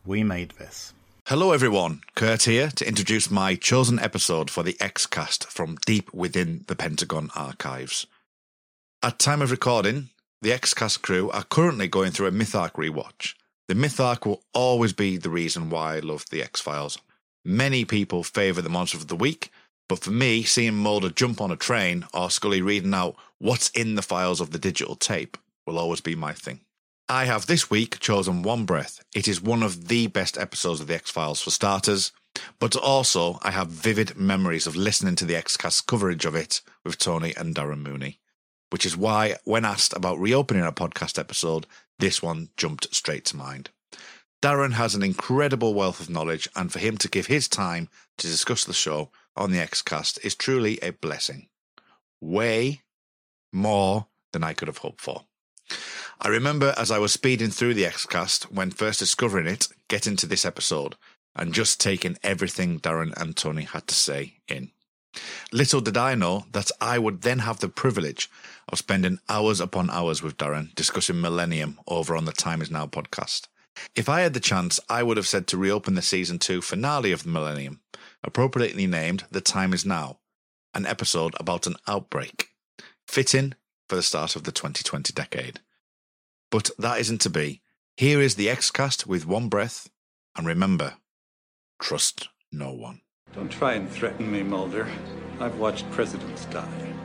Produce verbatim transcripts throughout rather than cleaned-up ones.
We made this. Hello everyone, Kurt here to introduce my chosen episode for the X-Cast from deep within the Pentagon archives. At time of recording, the X-Cast crew are currently going through a Myth Arc rewatch. The Myth Arc will always be the reason why I love the X-Files. Many people favour the Monster of the Week, but for me, seeing Mulder jump on a train or Scully reading out what's in the files of the digital tape will always be my thing. I have this week chosen One Breath. It is one of the best episodes of the X-Files for starters, but also I have vivid memories of listening to the X-Cast coverage of it with Tony and Darren Mooney, which is why when asked about reopening a podcast episode, this one jumped straight to mind. Darren has an incredible wealth of knowledge, and for him to give his time to discuss the show on the X-Cast is truly a blessing. Way more than I could have hoped for. I remember as I was speeding through the X-Cast when first discovering it, getting to this episode, and just taking everything Darren and Tony had to say in. Little did I know that I would then have the privilege of spending hours upon hours with Darren discussing Millennium over on the Time Is Now podcast. If I had the chance, I would have said to reopen the season two finale of the Millennium, appropriately named The Time Is Now, an episode about an outbreak, fitting for the start of the twenty twenty decade. But that isn't to be. Here is the X-Cast with One Breath, and remember, trust no one. Don't try and threaten me, Mulder. I've watched presidents die.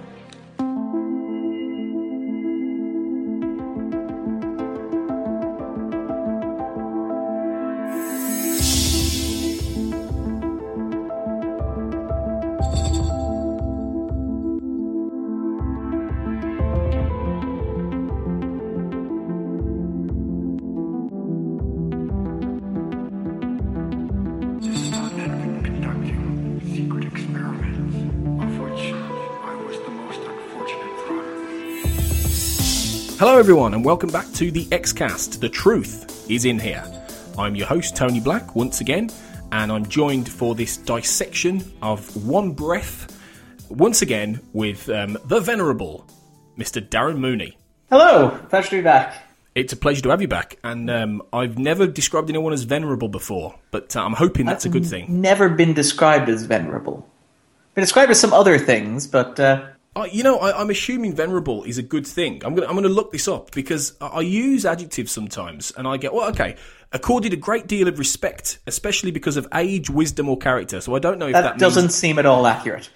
Hello everyone and welcome back to the X-Cast. The truth is in here. I'm your host Tony Black once again, and I'm joined for this dissection of One Breath once again with um, the venerable Mister Darren Mooney. Hello, pleasure to be back. It's a pleasure to have you back, and um, I've never described anyone as venerable before, but uh, I'm hoping that's I've a good thing. Never been described as venerable. Been described as some other things, but uh... Uh, you know, I, I'm assuming venerable is a good thing. I'm gonna, I'm gonna look this up because I, I use adjectives sometimes, and I get, well, okay, accorded a great deal of respect, especially because of age, wisdom, or character. So I don't know if that, that doesn't means... seem at all accurate.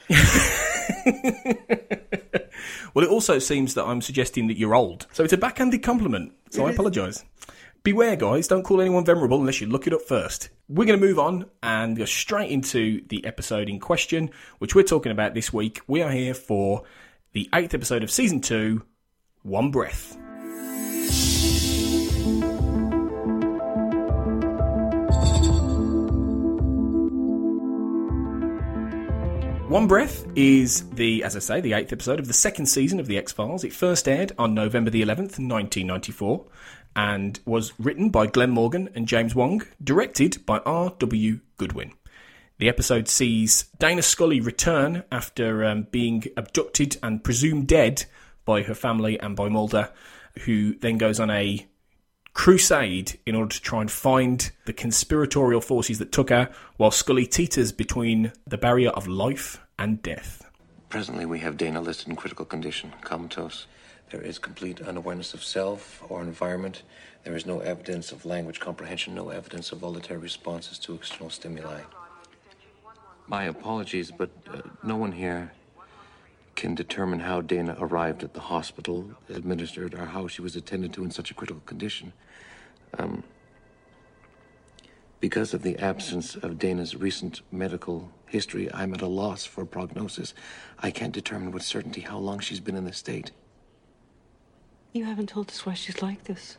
Well, it also seems that I'm suggesting that you're old. So it's a backhanded compliment. So I apologise. Beware, guys, don't call anyone venerable unless you look it up first. We're going to move on and go straight into the episode in question, which we're talking about this week. We are here for the eighth episode of Season two, One Breath. One Breath is the, as I say, the eighth episode of the second season of The X-Files. It first aired on November the eleventh, nineteen ninety-four, and was written by Glenn Morgan and James Wong, directed by R W Goodwin. The episode sees Dana Scully return after um, being abducted and presumed dead by her family and by Mulder, who then goes on a crusade in order to try and find the conspiratorial forces that took her, while Scully teeters between the barrier of life and death. Presently, we have Dana listed in critical condition, comatose. There is complete unawareness of self or environment. There is no evidence of language comprehension, no evidence of voluntary responses to external stimuli. My apologies, but uh, no one here can determine how Dana arrived at the hospital, administered, or how she was attended to in such a critical condition. Um, because of the absence of Dana's recent medical history, I'm at a loss for prognosis. I can't determine with certainty how long she's been in this state. You haven't told us why she's like this.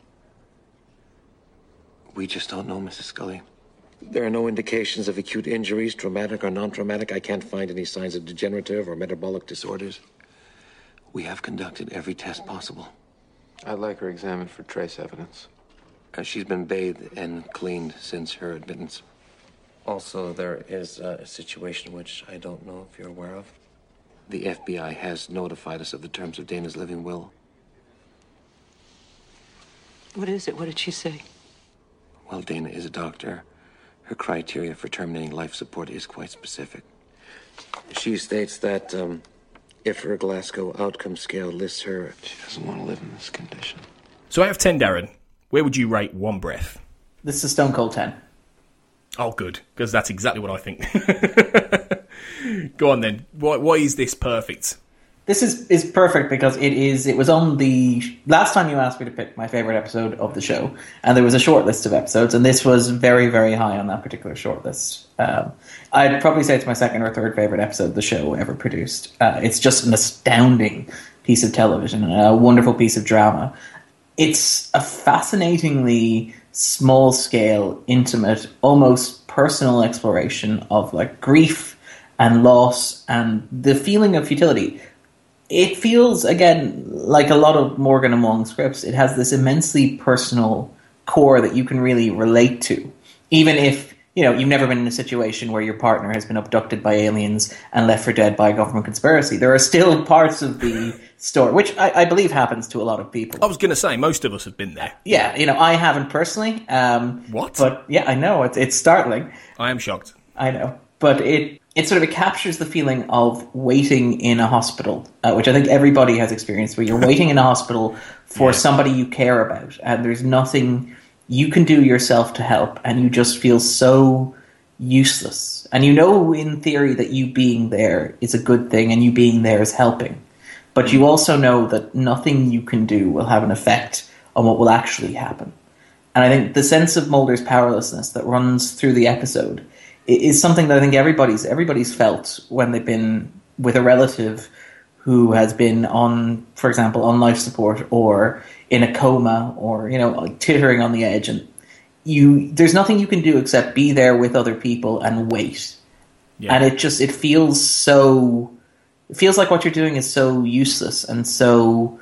We just don't know, Missus Scully. There are no indications of acute injuries, traumatic or non-traumatic. I can't find any signs of degenerative or metabolic disorders. We have conducted every test possible. I'd like her examined for trace evidence. Uh, she's been bathed and cleaned since her admittance. Also, there is uh, a situation which I don't know if you're aware of. The F B I has notified us of the terms of Dana's living will. What is it? What did she say? While Dana is a doctor, her criteria for terminating life support is quite specific. She states that um, if her Glasgow outcome scale lists her... She doesn't want to live in this condition. So out of ten, Darren, where would you rate One Breath? This is a Stone Cold ten. Oh, good, because that's exactly what I think. Go on then. Why, why is this perfect? This is, is perfect because it is. It was on the last time you asked me to pick my favorite episode of the show, and there was a short list of episodes, and this was very, very high on that particular short list. Um, I'd probably say it's my second or third favorite episode the show ever produced. Uh, it's just an astounding piece of television, a wonderful piece of drama. It's a fascinatingly small scale, intimate, almost personal exploration of like grief and loss and the feeling of futility. It feels, again, like a lot of Morgan and Wong scripts. It has this immensely personal core that you can really relate to. Even if, you know, you've never been in a situation where your partner has been abducted by aliens and left for dead by a government conspiracy. There are still parts of the story, which I, I believe happens to a lot of people. I was going to say, most of us have been there. Yeah, you know, I haven't personally. Um, what? But, yeah, I know. It's, it's startling. I am shocked. I know. But it... It sort of it captures the feeling of waiting in a hospital, uh, which I think everybody has experienced, where you're waiting in a hospital for yeah. somebody you care about, and there's nothing you can do yourself to help, and you just feel so useless. And you know in theory that you being there is a good thing, and you being there is helping. But you also know that nothing you can do will have an effect on what will actually happen. And I think the sense of Mulder's powerlessness that runs through the episode is something that I think everybody's everybody's felt when they've been with a relative who has been on, for example, on life support or in a coma or, you know, teetering on the edge. And you, there's nothing you can do except be there with other people and wait. Yeah. And it just, it feels so, it feels like what you're doing is so useless and so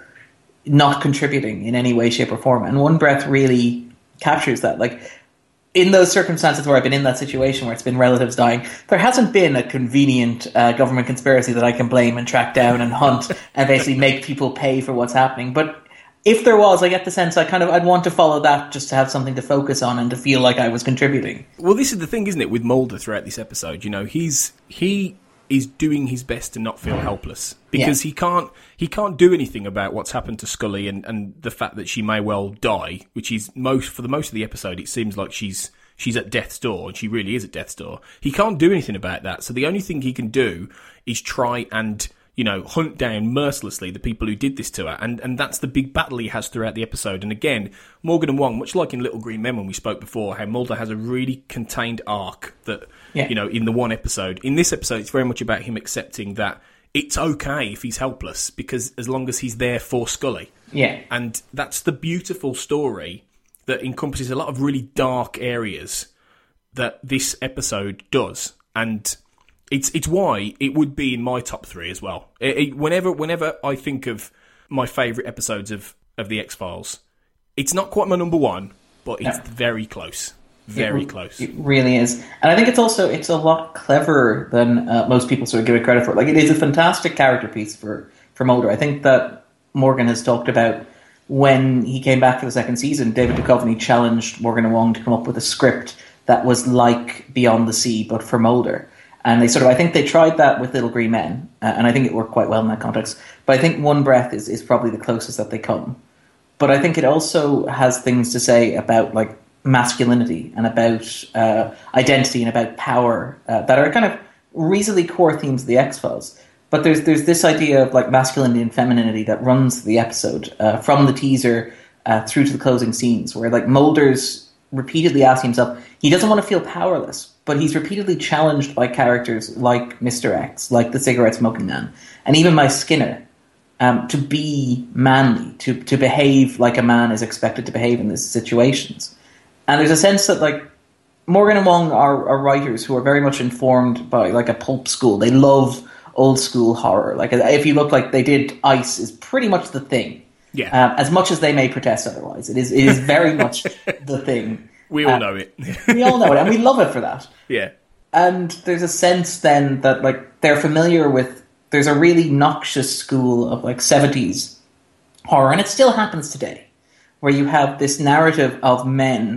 not contributing in any way, shape or form. And One Breath really captures that. Like, in those circumstances where I've been in that situation where it's been relatives dying, there hasn't been a convenient uh, government conspiracy that I can blame and track down and hunt and basically make people pay for what's happening. But if there was, I get the sense I kind of I'd want to follow that just to have something to focus on and to feel like I was contributing. Well, this is the thing, isn't it, with Mulder throughout this episode? You know, he's he is doing his best to not feel helpless because yeah. he can't he can't do anything about what's happened to Scully and, and the fact that she may well die, which is most for the most of the episode. It seems like she's she's at death's door, and she really is at death's door. He can't do anything about that, so the only thing he can do is try and, you know, hunt down mercilessly the people who did this to her, and and that's the big battle he has throughout the episode. And again, Morgan and Wong, much like in Little Green Men when we spoke before, how Mulder has a really contained arc that, yeah. you know, in the one episode. In this episode, it's very much about him accepting that it's okay if he's helpless, because as long as he's there for Scully. Yeah. And that's the beautiful story that encompasses a lot of really dark areas that this episode does. And It's it's why it would be in my top three as well. It, it, whenever whenever I think of my favourite episodes of, of The X-Files, it's not quite my number one, but it's no. very close. Very it, close. It really is. And I think it's also, it's a lot cleverer than uh, most people sort of give it credit for. Like, it is a fantastic character piece for, for Mulder. I think that Morgan has talked about when he came back for the second season, David Duchovny challenged Morgan and Wong to come up with a script that was like Beyond the Sea, but for Mulder. And they sort of, I think they tried that with Little Green Men, uh, and I think it worked quite well in that context. But I think One Breath is, is probably the closest that they come. But I think it also has things to say about, like, masculinity and about uh, identity and about power uh, that are kind of reasonably core themes of The X-Files. But there's there's this idea of, like, masculinity and femininity that runs the episode uh, from the teaser uh, through to the closing scenes, where, like, Mulder's repeatedly asking himself, he doesn't want to feel powerless, but he's repeatedly challenged by characters like Mister X, like the cigarette-smoking man, and even by Skinner, um, to be manly, to, to behave like a man is expected to behave in these situations. And there's a sense that, like, Morgan and Wong are, are writers who are very much informed by, like, a pulp school. They love old-school horror. Like, if you look, like, they did Ice is pretty much the thing. Yeah. Um, as much as they may protest otherwise. It is, it is very much the thing. We all uh, know it. we all know it, and we love it for that. Yeah. And there's a sense then that, like, they're familiar with, there's a really noxious school of, like, seventies horror, and it still happens today, where you have this narrative of men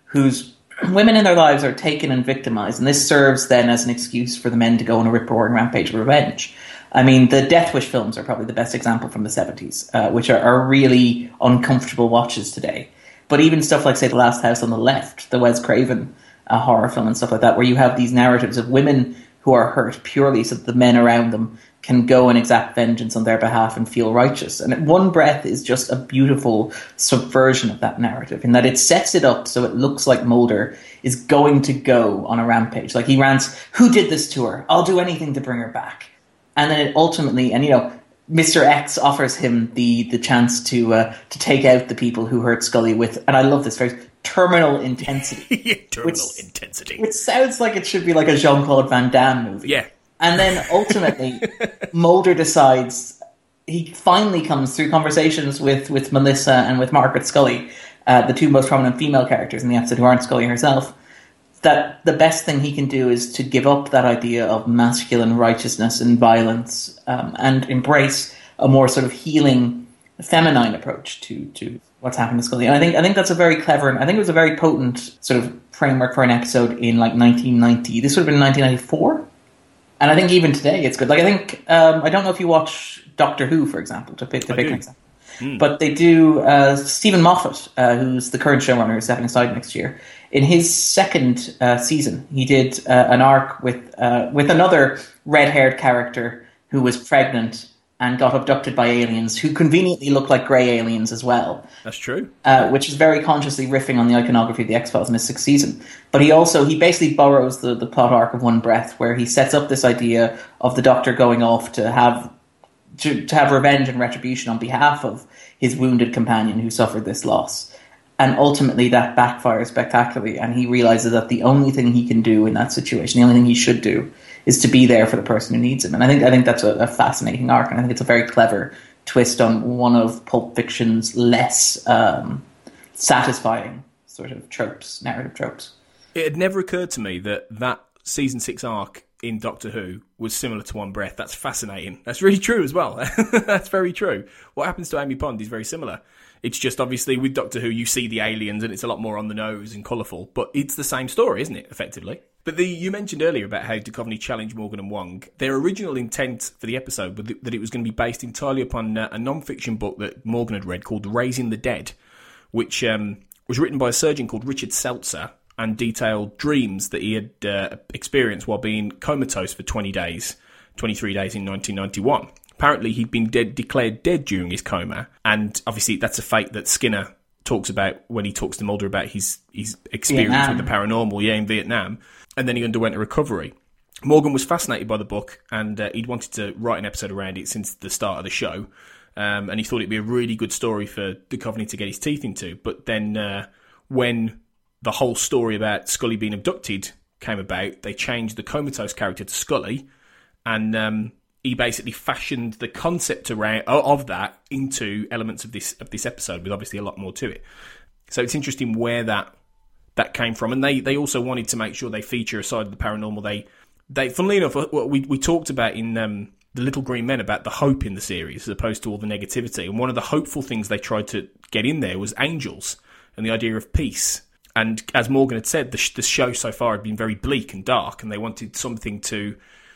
whose women in their lives are taken and victimized, and this serves then as an excuse for the men to go on a rip-roaring rampage of revenge. I mean, the Death Wish films are probably the best example from the seventies, uh, which are, are really uncomfortable watches today. But even stuff like, say, The Last House on the Left, the Wes Craven uh, horror film and stuff like that, where you have these narratives of women who are hurt purely so that the men around them can go and exact vengeance on their behalf and feel righteous. And One Breath is just a beautiful subversion of that narrative, in that it sets it up so it looks like Mulder is going to go on a rampage. Like, he rants, who did this to her? I'll do anything to bring her back. And then it ultimately, and you know, Mister X offers him the the chance to uh, to take out the people who hurt Scully with, and I love this phrase, terminal intensity. yeah, terminal which, intensity. Which sounds like it should be like a Jean-Claude Van Damme movie. Yeah. And then ultimately, Mulder decides, he finally comes through conversations with, with Melissa and with Margaret Scully, uh, the two most prominent female characters in the episode who aren't Scully herself, that the best thing he can do is to give up that idea of masculine righteousness and violence um, and embrace a more sort of healing, feminine approach to, to what's happened to Scully. And I think I think that's a very clever, and I think it was a very potent sort of framework for an episode in like nineteen ninety. This would have been nineteen ninety-four. And I think even today it's good. Like, I think, um, I don't know if you watch Doctor Who, for example, to pick, to pick an example. Mm. But they do, uh, Stephen Moffat, uh, who's the current showrunner, is stepping aside next year. In his second uh, season, he did uh, an arc with uh, with another red-haired character who was pregnant and got abducted by aliens who conveniently looked like grey aliens as well. That's true. Uh, which is very consciously riffing on the iconography of the X-Files in his sixth season. But he also, he basically borrows the, the plot arc of One Breath, where he sets up this idea of the Doctor going off to have to, to have revenge and retribution on behalf of his wounded companion who suffered this loss. And ultimately that backfires spectacularly, and he realizes that the only thing he can do in that situation, the only thing he should do, is to be there for the person who needs him. And I think I think that's a, a fascinating arc, and I think it's a very clever twist on one of Pulp Fiction's less um, satisfying sort of tropes, narrative tropes. It had never occurred to me that that season six arc in Doctor Who was similar to One Breath. That's fascinating. That's really true as well. That's very true. What happens to Amy Pond is very similar. It's just obviously with Doctor Who you see the aliens and it's a lot more on the nose and colourful, but it's the same story, isn't it, effectively? But the you mentioned earlier about how Duchovny challenged Morgan and Wong. Their original intent for the episode was that it was going to be based entirely upon a non-fiction book that Morgan had read called Raising the Dead, which um, was written by a surgeon called Richard Seltzer and detailed dreams that he had uh, experienced while being comatose for twenty days, twenty-three days in nineteen ninety-one. Apparently he'd been dead, declared dead during his coma, and obviously that's a fate that Skinner talks about when he talks to Mulder about his, his experience Vietnam. with the paranormal, yeah, in Vietnam, and then he underwent a recovery. Morgan was fascinated by the book, and uh, he'd wanted to write an episode around it since the start of the show, um, and he thought it'd be a really good story for Duchovny to get his teeth into. But then uh, when the whole story about Scully being abducted came about, they changed the comatose character to Scully, and um, he basically fashioned the concept around of that into elements of this of this episode, with obviously a lot more to it. So it's interesting where that that came from, and they, they also wanted to make sure they feature a side of the paranormal. They they funnily enough, what we we talked about in um, The Little Green Men about the hope in the series as opposed to all the negativity, and one of the hopeful things they tried to get in there was angels and the idea of peace. And as Morgan had said, the, sh- the show so far had been very bleak and dark, and they wanted something to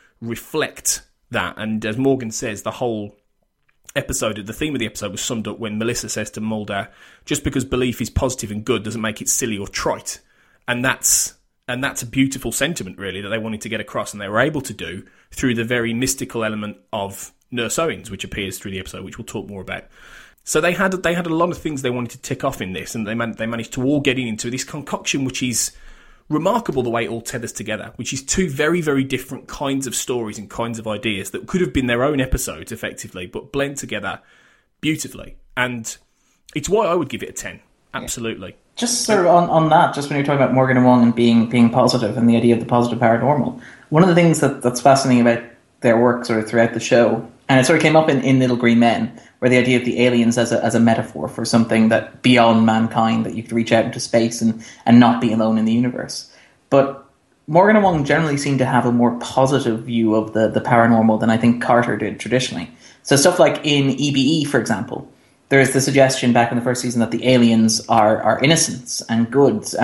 reflect that. And as Morgan says, the whole episode, the theme of the episode was summed up when Melissa says to Mulder, just because belief is positive and good doesn't make it silly or trite. And that's and that's a beautiful sentiment, really, that they wanted to get across, and they were able to do through the very mystical element of Nurse Owens, which appears through the episode, which we'll talk more about. So they had they had a lot of things they wanted to tick off in this, and they man- they managed to all get into this concoction, which is remarkable the way it all tethers together, which is two very, very different kinds of stories and kinds of ideas that could have been their own episodes, effectively, but blend together beautifully. And it's why I would give it a ten. Absolutely. Yeah. Just sort of on, on that, just when you're talking about Morgan and Wong and being being positive and the idea of the positive paranormal, one of the things that, that's fascinating about their work sort of throughout the show, and it sort of came up in, in Little Green Men, where the idea of the aliens as a as a metaphor for something that beyond mankind, that you could reach out into space and, and not be alone in the universe. But Morgan and Wong generally seem to have a more positive view of the, the paranormal than I think Carter did traditionally. So stuff like in E B E, for example, there's the suggestion back in the first season that the aliens are, are innocents and goods, and that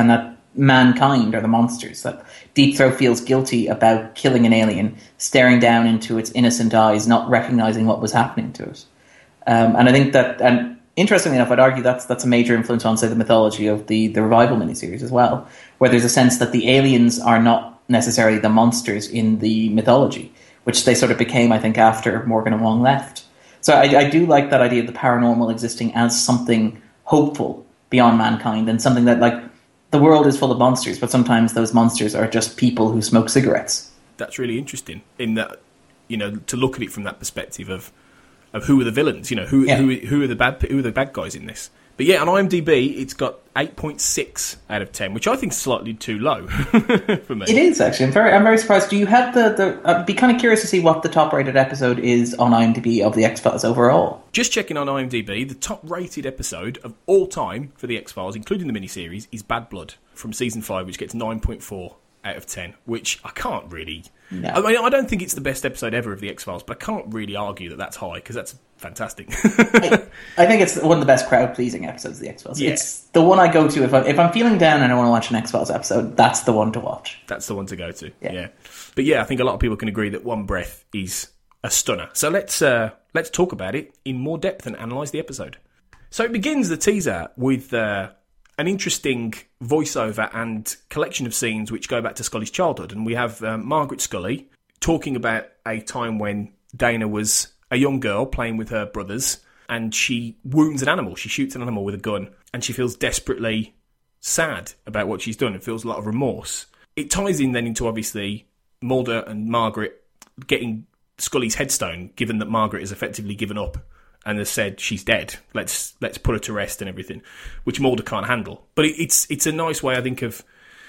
mankind are the monsters, that Deep Throat feels guilty about killing an alien, staring down into its innocent eyes, not recognizing what was happening to it. Um, and I think that, and interestingly enough, I'd argue that's that's a major influence on, say, the mythology of the, the Revival miniseries as well, where there's a sense that the aliens are not necessarily the monsters in the mythology, which they sort of became, I think, after Morgan and Wong left. So I, I do like that idea of the paranormal existing as something hopeful beyond mankind, and something that, like, the world is full of monsters, but sometimes those monsters are just people who smoke cigarettes. That's really interesting, in that, you know, to look at it from that perspective of of who are the villains, you know, who yeah. who who are the bad who are the bad guys in this. But yeah, on IMDb, it's got eight point six out of ten, which I think is slightly too low for me. It is, actually. I'm very, I'm very surprised. Do you have the... the I'd be kind of curious to see what the top-rated episode is on IMDb of The X-Files overall. Just checking on IMDb, the top-rated episode of all time for The X-Files, including the miniseries, is Bad Blood from Season five, which gets nine point four out of ten, which I can't really... No. I mean, I don't think it's the best episode ever of The X-Files, but I can't really argue that that's high, because that's fantastic. I, I think it's one of the best crowd-pleasing episodes of The X-Files. Yeah. It's the one I go to if, I, if I'm feeling down and I want to watch an X-Files episode, that's the one to watch. That's the one to go to, yeah. yeah. But yeah, I think a lot of people can agree that One Breath is a stunner. So let's uh, let's talk about it in more depth and analyse the episode. So it begins, the teaser, with uh, an interesting voiceover and collection of scenes which go back to Scully's childhood. And we have uh, Margaret Scully talking about a time when Dana was a young girl playing with her brothers, and she wounds an animal. She shoots an animal with a gun, and she feels desperately sad about what she's done and feels a lot of remorse. It ties in then into, obviously, Mulder and Margaret getting Scully's headstone, given that Margaret has effectively given up and has said she's dead. Let's let's put her to rest and everything, which Mulder can't handle. But it, it's it's a nice way, I think, of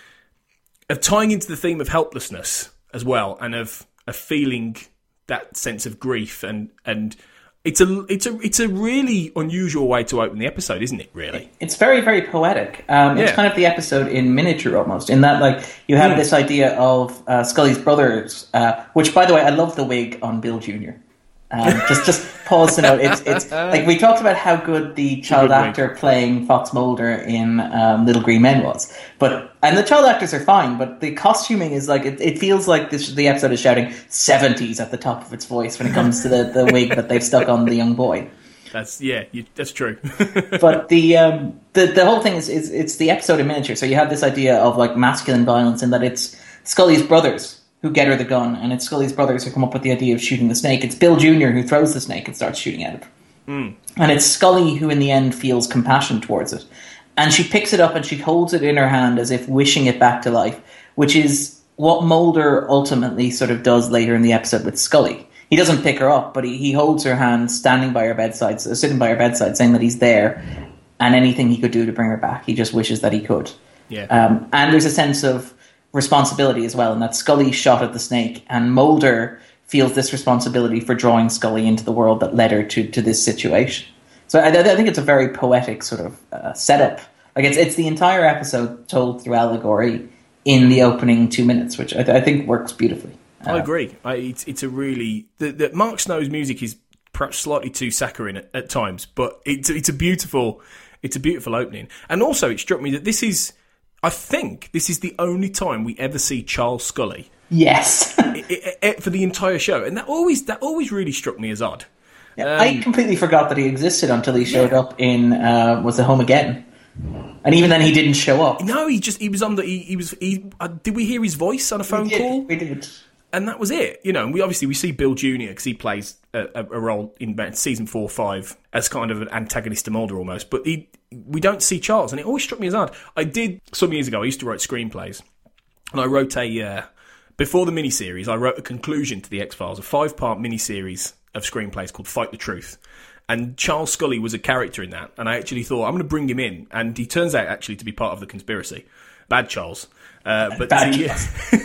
of tying into the theme of helplessness as well, and of of feeling that sense of grief, and and it's a it's a it's a really unusual way to open the episode, isn't it? Really, it's very very poetic. Um, it's yeah. kind of the episode in miniature almost, in that, like, you have mm. this idea of uh, Scully's brothers, uh, which, by the way, I love the wig on Bill Junior Um, just just pause to note, it's it's like, we talked about how good the child good actor wig. playing Fox Mulder in um, Little Green Men was, but and the child actors are fine, but the costuming is like, it, it feels like this, the episode is shouting seventies at the top of its voice when it comes to the, the wig that they've stuck on the young boy. That's yeah, you, that's true. But the um, the the whole thing is, is it's the episode in miniature, so you have this idea of, like, masculine violence in that it's Scully's brothers who get her the gun, and it's Scully's brothers who come up with the idea of shooting the snake. It's Bill Junior who throws the snake and starts shooting at it. Mm. And it's Scully who, in the end, feels compassion towards it. And she picks it up and she holds it in her hand as if wishing it back to life, which is what Mulder ultimately sort of does later in the episode with Scully. He doesn't pick her up, but he, he holds her hand, standing by her bedside, so sitting by her bedside, saying that he's there, and anything he could do to bring her back, he just wishes that he could. Yeah. Um, and there's a sense of responsibility as well, and that Scully shot at the snake, and Mulder feels this responsibility for drawing Scully into the world that led her to, to this situation. So I, I think it's a very poetic sort of uh, setup. Like, it's it's the entire episode told through allegory in the opening two minutes, which I, th- I think works beautifully. Uh, I agree. I, it's it's a really the, the Mark Snow's music is perhaps slightly too saccharine at, at times, but it's it's a beautiful it's a beautiful opening. And also, it struck me that this is. I think this is the only time we ever see Charles Scully. Yes, it, it, it, for the entire show, and that always that always really struck me as odd. Yeah, um, I completely forgot that he existed until he showed yeah. up in uh, was it Home Again, and even then he didn't show up. No, he just he was on the he, he was he. Uh, did we hear his voice on a phone we did, call? We did. And that was it, you know. And we obviously we see Bill Junior because he plays a, a, a role in season four, five as kind of an antagonist to Mulder almost. But he, we don't see Charles, and it always struck me as odd. I did some years ago. I used to write screenplays, and I wrote a uh, before the miniseries. I wrote a conclusion to the X-Files, a five-part miniseries of screenplays called Fight the Truth. And Charles Scully was a character in that, and I actually thought I'm going to bring him in, and he turns out actually to be part of the conspiracy. Bad Charles. Uh, but Bad he,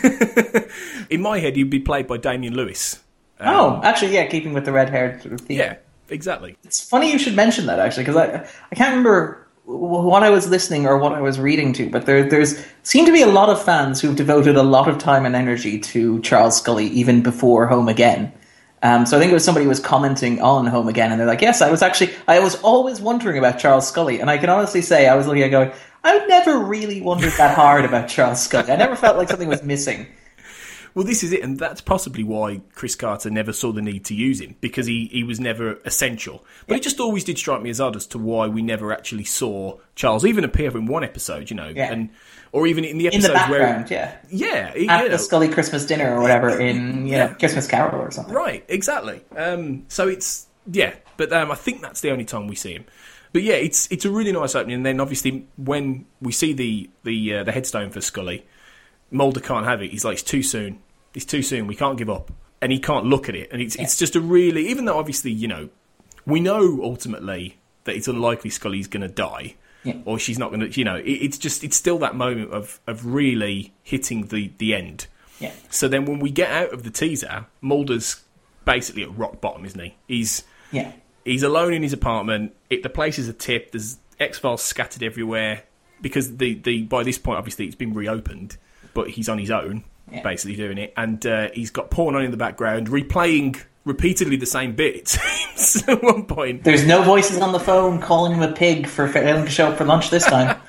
in my head, he'd be played by Damian Lewis. Um, oh, actually, yeah, keeping with the red-haired sort of theme. Yeah, exactly. It's funny you should mention that, actually, because I I can't remember what I was listening or what I was reading to, but there there's seem to be a lot of fans who've devoted a lot of time and energy to Charles Scully even before Home Again. Um, so I think it was somebody who was commenting on Home Again, and they're like, yes, I was actually, I was always wondering about Charles Scully, and I can honestly say, I was looking at going, I never really wondered that hard about Charles Scully. I never felt like something was missing. Well, this is it, and that's possibly why Chris Carter never saw the need to use him, because he, he was never essential. But yeah. It just always did strike me as odd as to why we never actually saw Charles even appear in one episode, you know, yeah. and or even in the episodes in the background, where, yeah, yeah, at you know, the Scully Christmas dinner or whatever in you yeah. know Christmas Carol or something. Right, exactly. Um, so it's yeah, but um, I think that's the only time we see him. But yeah, it's it's a really nice opening. And then obviously when we see the the uh, the headstone for Scully, Mulder can't have it. He's like, it's too soon. It's too soon. We can't give up. And he can't look at it. And it's yeah. it's just a really, even though obviously, you know, we know ultimately that it's unlikely Scully's going to die. Yeah. Or she's not going to, you know, it, it's just, it's still that moment of, of really hitting the, the end. Yeah. So then when we get out of the teaser, Mulder's basically at rock bottom, isn't he? He's, yeah. he's alone in his apartment. It, the place is a tip. There's X-Files scattered everywhere. Because the, the by this point, obviously, it's been reopened. But he's on his own. Yeah. Basically doing it, and uh, he's got porn on in the background, replaying repeatedly the same bit. It seems at one point. There's no voices on the phone calling him a pig for failing to show up for lunch this time.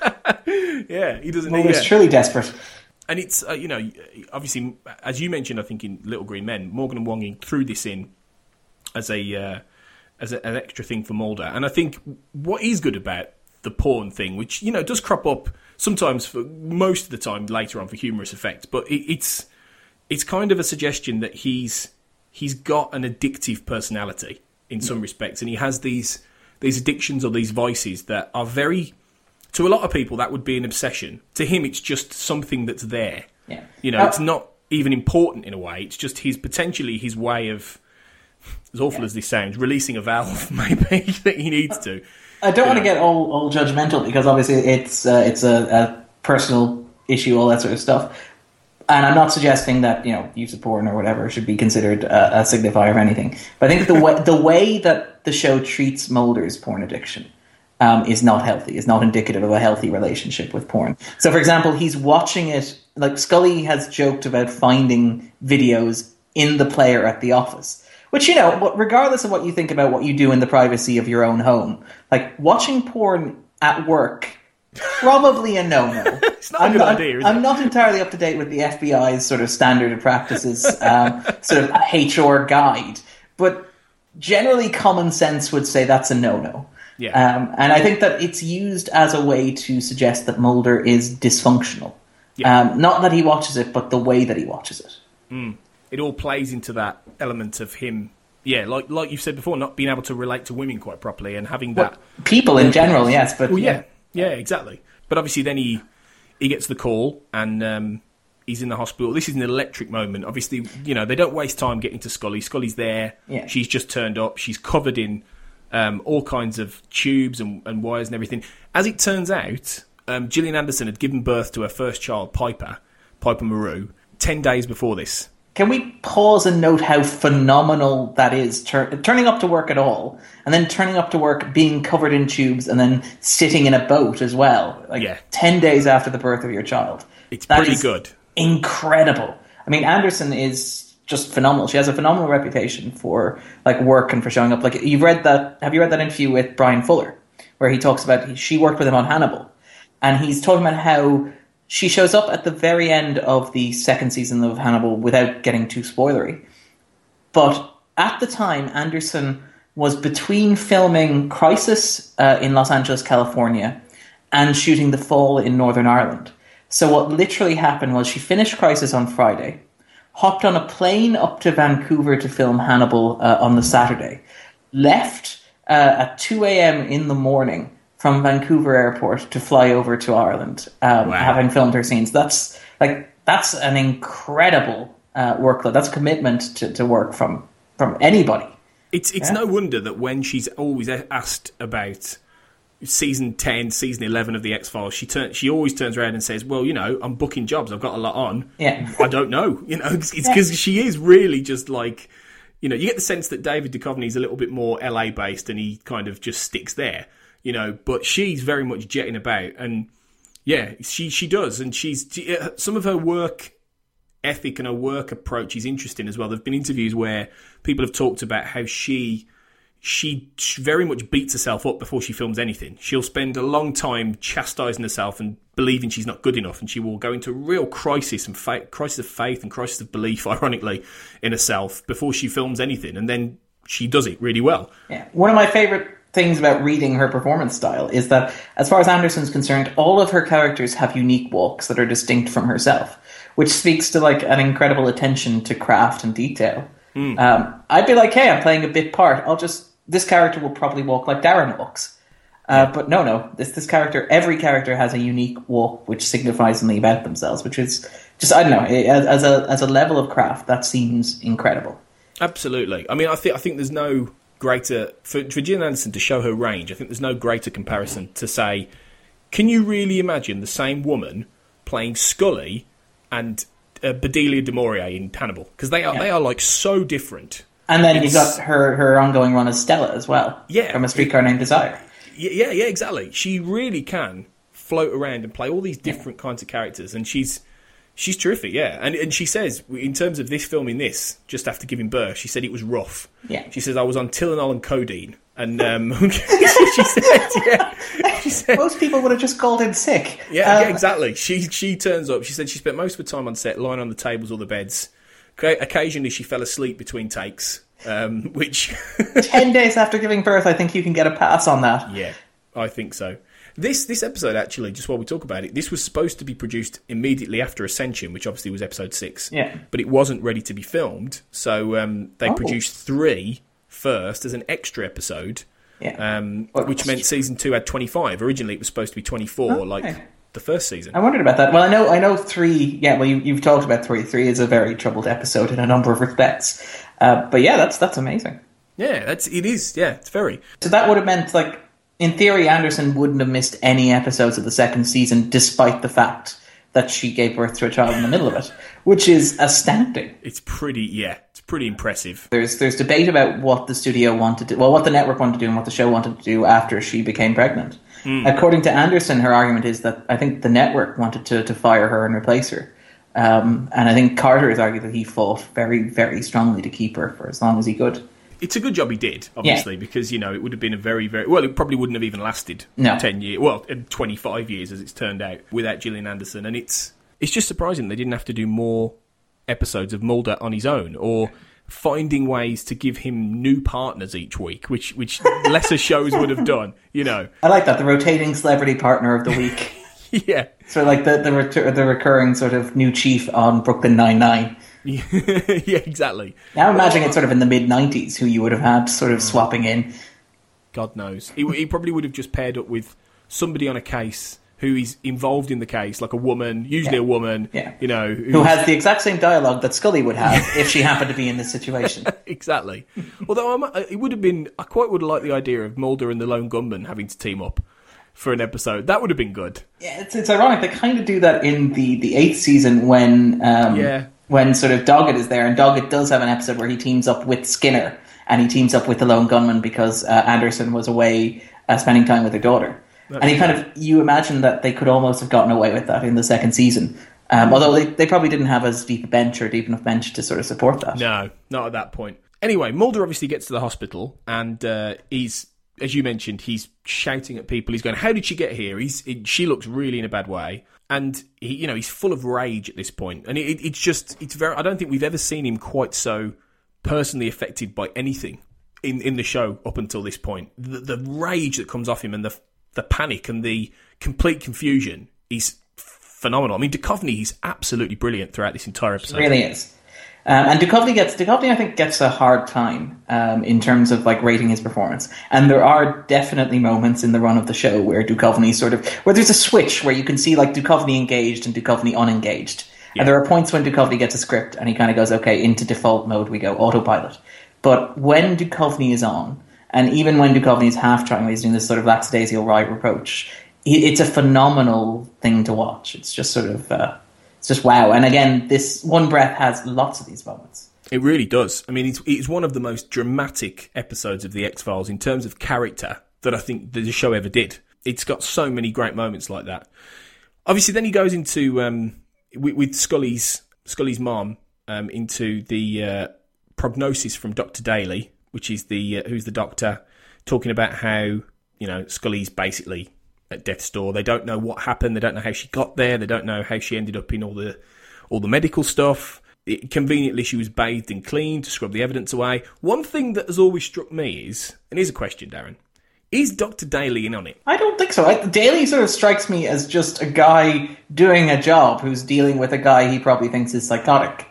Yeah, he doesn't. Well, need he's truly desperate. And it's uh, you know, obviously, as you mentioned, I think in Little Green Men, Morgan and Wong threw this in as a uh, as a, an extra thing for Mulder, and I think what is good about the porn thing, which you know does crop up. Sometimes, for most of the time, later on for humorous effect, but it, it's it's kind of a suggestion that he's he's got an addictive personality in some yeah. respects, and he has these these addictions or these vices that are very, to a lot of people, that would be an obsession. To him, it's just something that's there. Yeah, you know, uh, it's not even important in a way. It's just his potentially his way of, as awful yeah. as this sounds, releasing a valve maybe that he needs to. I don't yeah. want to get all, all judgmental because obviously it's uh, it's a, a personal issue, all that sort of stuff. And I'm not suggesting that you know use of porn or whatever should be considered a, a signifier of anything. But I think the way the way that the show treats Mulder's porn addiction um, is not healthy. Is not indicative of a healthy relationship with porn. So, for example, he's watching it. Like Scully has joked about finding videos in the player at the office. Which, you know, regardless of what you think about what you do in the privacy of your own home, like, watching porn at work, probably a no-no. It's not I'm a good not, idea, is I'm it? not entirely up to date with the F B I's sort of standard of practices, um, sort of H R guide, but generally common sense would say that's a no-no. Yeah. Um, and I think that it's used as a way to suggest that Mulder is dysfunctional. Yeah. Um, not that he watches it, but the way that he watches it. Mm. It all plays into that element of him, yeah, like like you've said before, not being able to relate to women quite properly and having that... Well, people in general, yes, but... Well, yeah, yeah, yeah, exactly. But obviously then he he gets the call and um, he's in the hospital. This is an electric moment. Obviously, you know, they don't waste time getting to Scully. Scully's there. Yeah. She's just turned up. She's covered in um, all kinds of tubes and, and wires and everything. As it turns out, um, Gillian Anderson had given birth to her first child, Piper, Piper Maru, ten days before this. Can we pause and note how phenomenal that is, tur- turning up to work at all, and then turning up to work being covered in tubes, and then sitting in a boat as well, like yeah. ten days after the birth of your child. It's that pretty is good. Incredible. I mean, Anderson is just phenomenal. She has a phenomenal reputation for like work and for showing up. Like you've read that, have you read that interview with Brian Fuller, where he talks about she worked with him on Hannibal, and he's talking about how she shows up at the very end of the second season of Hannibal without getting too spoilery. But at the time, Anderson was between filming Crisis uh, in Los Angeles, California, and shooting The Fall in Northern Ireland. So what literally happened was she finished Crisis on Friday, hopped on a plane up to Vancouver to film Hannibal uh, on the Saturday, left uh, at two a.m. in the morning from Vancouver Airport to fly over to Ireland, um, wow. having filmed her scenes. That's like that's an incredible uh, workload. That's commitment to, to work from from anybody. It's it's yeah. no wonder that when she's always asked about season ten, season eleven of the X-Files, she turn, she always turns around and says, "Well, you know, I'm booking jobs. I've got a lot on. Yeah, I don't know. You know, it's because yeah. she is really just like." You know, you get the sense that David Duchovny is a little bit more L A based, and he kind of just sticks there. You know, but she's very much jetting about, and yeah, she she does, and she's some of her work ethic and her work approach is interesting as well. There've been interviews where people have talked about how she she very much beats herself up before she films anything. She'll spend a long time chastising herself and believing she's not good enough, and she will go into a real crisis and fa- crisis of faith and crisis of belief, ironically, in herself before she films anything, and then she does it really well. Yeah, one of my favourite things about reading her performance style is that, as far as Anderson's concerned, all of her characters have unique walks that are distinct from herself, which speaks to like an incredible attention to craft and detail. Mm. Um, I'd be like, hey, I'm playing a bit part. I'll just this character will probably walk like Darren walks. Uh, yeah. But no, no, this this character, every character has a unique walk which signifies something about themselves, which is just, I don't know, as, as a as a level of craft, that seems incredible. Absolutely. I mean, I think I think there's no greater for, for Gillian Anderson to show her range. I think there's no greater comparison to say, can you really imagine the same woman playing Scully and uh, Bedelia du Maurier in Hannibal? Because they are yeah. they are like so different. And then it's, you've got her her ongoing run as Stella as well. Yeah, from A Streetcar Named Desire. Yeah, yeah, exactly. She really can float around and play all these different yeah. kinds of characters, and she's she's terrific. Yeah, and and she says in terms of this filming this just after giving birth, she said it was rough. Yeah, she says I was on Tylenol and codeine, and um, she said, yeah, she said most people would have just called in sick. Yeah, um, yeah, exactly. She she turns up. She said she spent most of her time on set, lying on the tables or the beds. Occasionally, she fell asleep between takes. Um, which ten days after giving birth, I think you can get a pass on that. Yeah, I think so. This this episode, actually, just while we talk about it, this was supposed to be produced immediately after Ascension, which obviously was episode six. Yeah, but it wasn't ready to be filmed, so um, they oh. produced three first as an extra episode. Yeah, um, which meant season two had twenty-five. Originally, it was supposed to be twenty-four, okay. like the first season. I wondered about that. Well, I know, I know three. Yeah, well, you, you've talked about three. Three is a very troubled episode in a number of respects. Uh, but yeah, that's that's amazing. Yeah, that's it is. Yeah, it's very. So that would have meant, like, in theory, Anderson wouldn't have missed any episodes of the second season, despite the fact that she gave birth to a child in the middle of it, which is astounding. It's pretty, yeah, it's pretty impressive. There's there's debate about what the studio wanted to, well, what the network wanted to do and what the show wanted to do after she became pregnant. Mm. According to Anderson, her argument is that I think the network wanted to, to fire her and replace her. Um, and I think Carter has argued that he fought very, very strongly to keep her for as long as he could. It's a good job he did, obviously, yeah. because, you know, it would have been a very, very... Well, it probably wouldn't have even lasted no. ten years... Well, twenty-five years, as it's turned out, without Gillian Anderson. And it's it's just surprising they didn't have to do more episodes of Mulder on his own, or finding ways to give him new partners each week, which, which lesser shows would have done, you know. I like that, the rotating celebrity partner of the week. Yeah. So, like, the the, ret- the recurring sort of new chief on Brooklyn Nine-Nine. Yeah, exactly. Now imagine it's sort of in the mid nineties who you would have had sort of swapping in. God knows. He, he probably would have just paired up with somebody on a case who is involved in the case, like a woman, usually yeah. a woman, yeah. you know. Who has the exact same dialogue that Scully would have if she happened to be in this situation. Exactly. Although I'm, it would have been, I quite would have liked the idea of Mulder and the Lone Gunman having to team up for an episode. That would have been good. Yeah, it's it's ironic. They kind of do that in the, the eighth season when um, yeah. when sort of Doggett is there, and Doggett does have an episode where he teams up with Skinner, and he teams up with the Lone Gunman because uh, Anderson was away uh, spending time with her daughter. That's and he kind of, you imagine that they could almost have gotten away with that in the second season. Um, although they, they probably didn't have as deep a bench or deep enough bench to sort of support that. No, not at that point. Anyway, Mulder obviously gets to the hospital, and uh, he's, as you mentioned, he's shouting at people. He's going, "How did she get here?" He's it, she looks really in a bad way, and he, you know, he's full of rage at this point. And it, it's just, it's very. I don't think we've ever seen him quite so personally affected by anything in, in the show up until this point. The, the rage that comes off him, and the the panic and the complete confusion is phenomenal. I mean, Duchovny, he's absolutely brilliant throughout this entire episode. He really is. Um, and Duchovny gets Duchovny, I think, gets a hard time um, in terms of like rating his performance. And there are definitely moments in the run of the show where Duchovny sort of where there's a switch where you can see like Duchovny engaged and Duchovny unengaged. Yeah. And there are points when Duchovny gets a script and he kind of goes, okay, into default mode we go, autopilot. But when Duchovny is on, and even when Duchovny is half trying, he's doing this sort of lackadaisical right approach, it's a phenomenal thing to watch. It's just sort of. Uh, It's just wow. And again, this One Breath has lots of these moments. It really does. I mean, it's, it's one of the most dramatic episodes of The X-Files in terms of character that I think the show ever did. It's got so many great moments like that. Obviously, then he goes into, um, with, with Scully's Scully's mom, um, into the uh, prognosis from Doctor Daly, which is the uh, who's the doctor, talking about how, you know, Scully's basically at death's door. They don't know what happened. They don't know how she got there. They don't know how she ended up in all the all the medical stuff. It, conveniently, she was bathed and cleaned to scrub the evidence away. One thing that has always struck me is, and here's a question, Darren, is Doctor Daly in on it? I don't think so. I, Daly sort of strikes me as just a guy doing a job who's dealing with a guy he probably thinks is psychotic.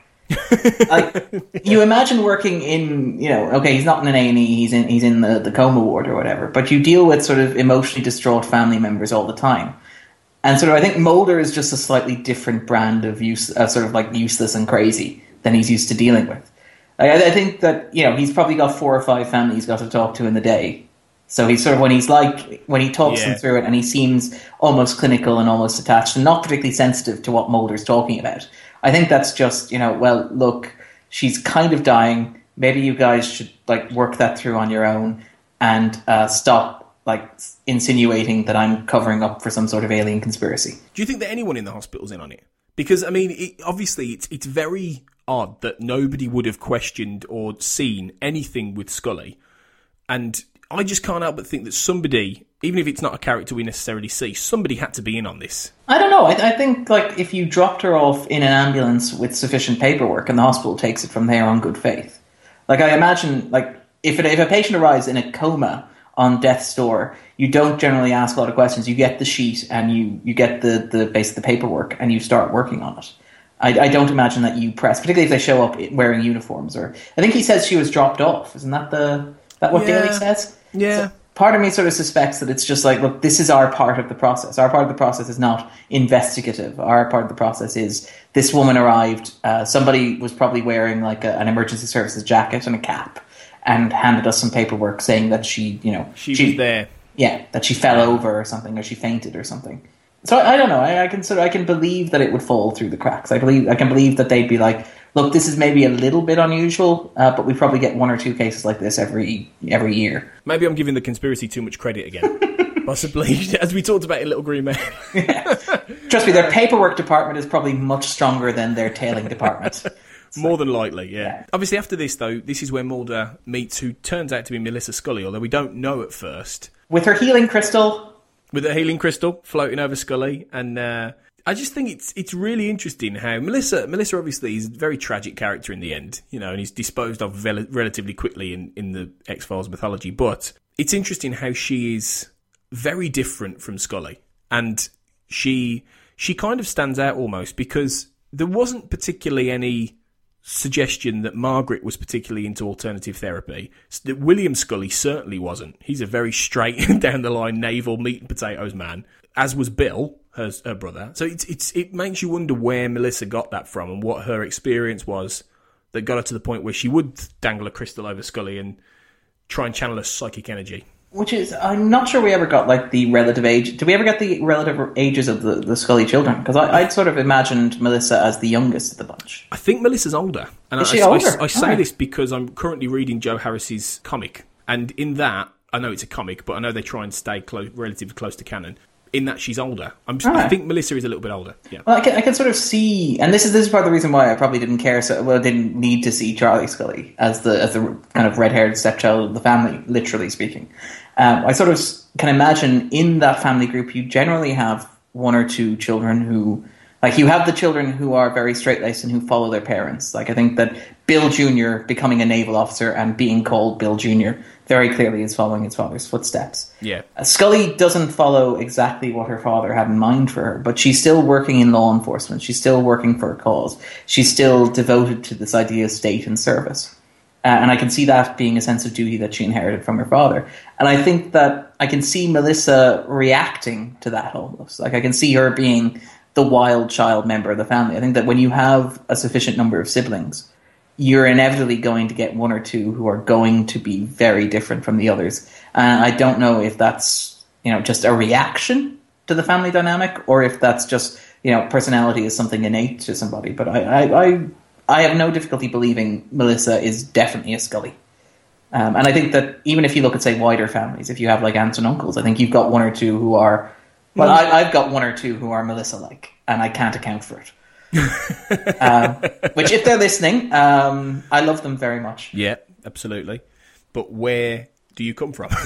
Like, you imagine working in, you know, okay, he's not in an A and E, he's in he's in the, the coma ward or whatever, but you deal with sort of emotionally distraught family members all the time. And sort of, I think Mulder is just a slightly different brand of use, uh, sort of like useless and crazy than he's used to dealing with. I, I think that, you know, he's probably got four or five families he's got to talk to in the day. So he's sort of, when he's like, when he talks yeah. them through it, and he seems almost clinical and almost attached and not particularly sensitive to what Mulder's talking about. I think that's just, you know, well, look, she's kind of dying. Maybe you guys should, like, work that through on your own and uh, stop, like, insinuating that I'm covering up for some sort of alien conspiracy. Do you think that anyone in the hospital's in on it? Because, I mean, it, obviously, it's it's very odd that nobody would have questioned or seen anything with Scully. And I just can't help but think that somebody, even if it's not a character we necessarily see, somebody had to be in on this. I don't know. I, I think, like, if you dropped her off in an ambulance with sufficient paperwork and the hospital takes it from there on good faith. Like, I imagine, like, if, it, if a patient arrives in a coma on death's door, you don't generally ask a lot of questions. You get the sheet and you, you get the, the base the paperwork and you start working on it. I, I don't imagine that you press, particularly if they show up wearing uniforms. Or I think he says she was dropped off. Isn't that the that what yeah. Daly says? Yeah. So part of me sort of suspects that it's just like, look, this is our part of the process. Our part of the process is not investigative. Our part of the process is this woman arrived. Uh, somebody was probably wearing like a, an emergency services jacket and a cap, and handed us some paperwork saying that she, you know, she, she was there. Yeah, that she fell over or something, or she fainted or something. So I, I don't know. I, I can sort of I can believe that it would fall through the cracks. I believe I can believe that they'd be like, look, this is maybe a little bit unusual, uh, but we probably get one or two cases like this every every year. Maybe I'm giving the conspiracy too much credit again. Possibly, as we talked about in Little Green Man. Yeah. Trust me, their paperwork department is probably much stronger than their tailing department. More than likely, yeah. yeah. Obviously, after this, though, this is where Mulder meets who turns out to be Melissa Scully, although we don't know at first. With her healing crystal. With a healing crystal floating over Scully, and uh, I just think it's it's really interesting how Melissa Melissa obviously is a very tragic character in the end, you know, and he's disposed of rel- relatively quickly in, in the X-Files mythology. But it's interesting how she is very different from Scully, and she she kind of stands out almost because there wasn't particularly any suggestion that Margaret was particularly into alternative therapy. William Scully certainly wasn't. He's a very straight down the line naval meat and potatoes man, as was Bill, her, her brother. So it's it's it makes you wonder where Melissa got that from and what her experience was that got her to the point where she would dangle a crystal over Scully and try and channel her psychic energy. Which is, I'm not sure we ever got, like, the relative age. Did we ever get the relative ages of the, the Scully children? Because I'd sort of imagined Melissa as the youngest of the bunch. I think Melissa's older. And is I, she I, older? I, I say right. this because I'm currently reading Joe Harris's comic. And in that, I know it's a comic, but I know they try and stay close, relatively close to canon. In that she's older. I'm, right. I think Melissa is a little bit older. Yeah. Well, I can, I can sort of see, and this is this is part of the reason why I probably didn't care so well, didn't need to see Charlie Scully as the as the kind of red-haired stepchild of the family, literally speaking. Um, I sort of can imagine in that family group, you generally have one or two children who, like, you have the children who are very straight-laced and who follow their parents. Like, I think that Bill Junior becoming a naval officer and being called Bill Junior very clearly is following his father's footsteps. Yeah. Uh, Scully doesn't follow exactly what her father had in mind for her, but she's still working in law enforcement. She's still working for a cause. She's still devoted to this idea of state and service. Uh, and I can see that being a sense of duty that she inherited from her father. And I think that I can see Melissa reacting to that almost. Like, I can see her being the wild child member of the family. I think that when you have a sufficient number of siblings, you're inevitably going to get one or two who are going to be very different from the others. And I don't know if that's, you know, just a reaction to the family dynamic, or if that's just, you know, personality is something innate to somebody. But I, I, I, I have no difficulty believing Melissa is definitely a Scully. Um, and I think that even if you look at, say, wider families, if you have like aunts and uncles, I think you've got one or two who are, well, I, I've got one or two who are Melissa-like, and I can't account for it. um, which, if they're listening, um, I love them very much. Yeah, absolutely. but where do you come from?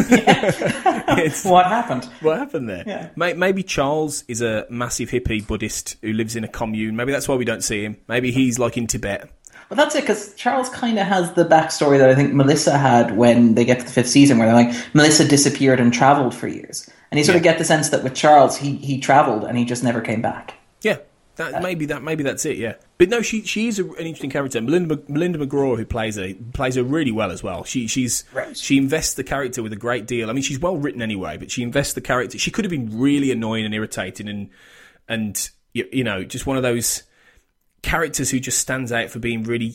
What happened? What happened there? Yeah. Maybe Charles is a massive hippie Buddhist who lives in a commune. Maybe that's why we don't see him. Maybe he's like in Tibet. Well, that's it, because Charles kind of has the backstory that I think Melissa had when they get to the fifth season, where they're like, Melissa disappeared and travelled for years. And you sort yeah. of get the sense that with Charles, he, he travelled and he just never came back. Yeah, that, uh, maybe that maybe that's it, yeah. But no, she she is a, an interesting character. Melinda, Melinda McGraw, who plays her, plays her really well as well. She she's right. She invests the character with a great deal. I mean, she's well written anyway, but she invests the character. She could have been really annoying and irritating and, and you, you know, just one of those characters who just stands out for being really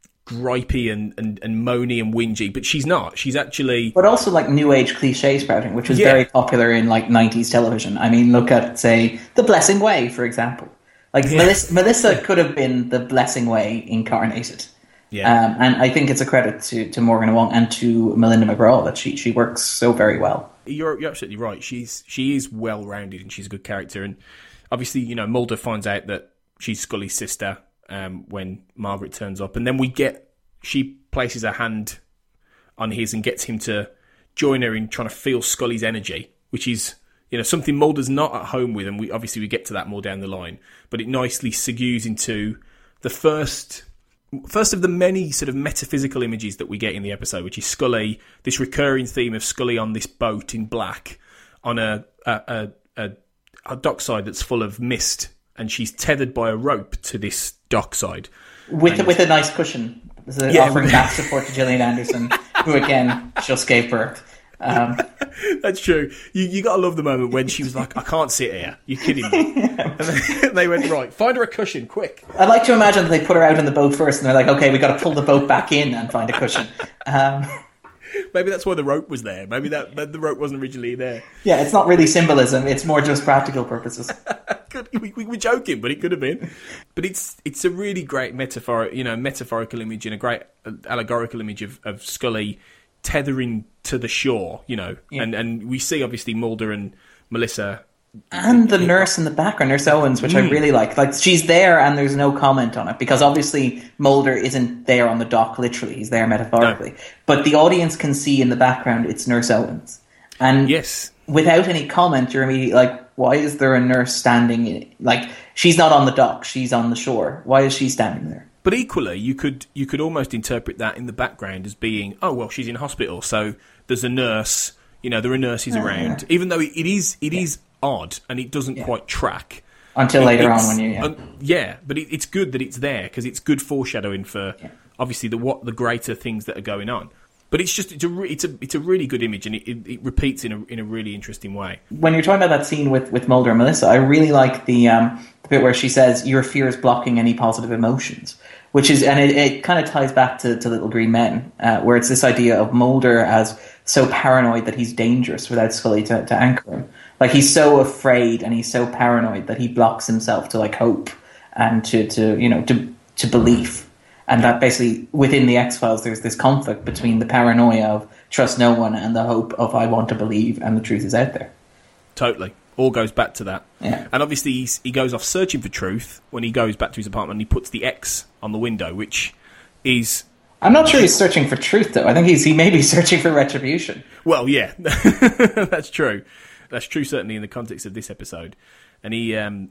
gripey and, and, and moany and whingy, but she's not. She's actually... But also like new age cliche spouting, which was yeah. very popular in like nineties television. I mean, look at, say, The Blessing Way, for example. Like yeah. Melissa, Melissa could have been The Blessing Way incarnated. Yeah. Um, and I think it's a credit to, to Morgan Wong and to Melinda McGraw that she, she works so very well. You're, you're absolutely right. She's she is well-rounded and she's a good character. And obviously, you know, Mulder finds out that she's Scully's sister um, when Margaret turns up. And then we get, she places her hand on his and gets him to join her in trying to feel Scully's energy, which is, you know, something Mulder's not at home with. And we obviously we get to that more down the line. But it nicely segues into the first... First of the many sort of metaphysical images that we get in the episode, which is Scully, this recurring theme of Scully on this boat in black on a a, a, a, a dockside that's full of mist, and she's tethered by a rope to this dockside. With and, with a nice cushion. So yeah, offering back support to Gillian Anderson, who again just gave birth. Um, That's true. You you gotta love the moment when she was like, "I can't sit here. You're kidding me." And they, they went, "Right, find her a cushion, quick." I'd like to imagine that they put her out on the boat first, and they're like, "Okay, we got to pull the boat back in and find a cushion." Um, Maybe that's why the rope was there. Maybe that, that the rope wasn't originally there. Yeah, it's not really symbolism; it's more just practical purposes. we, we were joking, but it could have been. But it's it's a really great metaphor, you know, metaphorical image and a great allegorical image of, of Scully tethering to the shore, you know, yeah. and and we see obviously Mulder and Melissa and the nurse in the background, Nurse Owens, which mm. I really like. Like she's there and there's no comment on it because obviously Mulder isn't there on the dock literally; he's there metaphorically. No. But the audience can see in the background it's Nurse Owens, and yes, without any comment, you're immediately like, why is there a nurse standing? In, like she's not on the dock; she's on the shore. Why is she standing there? But equally, you could you could almost interpret that in the background as being, oh well, she's in hospital, so there's a nurse. You know, there are nurses uh, around. Yeah. Even though it is it yeah. is odd and it doesn't yeah. quite track until it, later on when you yeah, um, yeah but it, it's good that it's there because it's good foreshadowing for yeah. obviously the what the greater things that are going on. But it's just it's a it's a it's a really good image and it, it, it repeats in a in a really interesting way. When you're talking about that scene with, with Mulder and Melissa, I really like the um, the bit where she says your fear is blocking any positive emotions. Which is, and it, it kind of ties back to, to Little Green Men, uh, where it's this idea of Mulder as so paranoid that he's dangerous without Scully to, to anchor him. Like he's so afraid and he's so paranoid that he blocks himself to like hope and to, to you know to to belief. And that basically within the X-Files there's this conflict between the paranoia of trust no one and the hope of I want to believe and the truth is out there. Totally. All goes back to that. Yeah. And obviously he's, he goes off searching for truth when he goes back to his apartment and he puts the X on the window, which is... I'm not sure he's searching for truth, though. I think he's he may be searching for retribution. Well, yeah. That's true. That's true, certainly, in the context of this episode. And he um,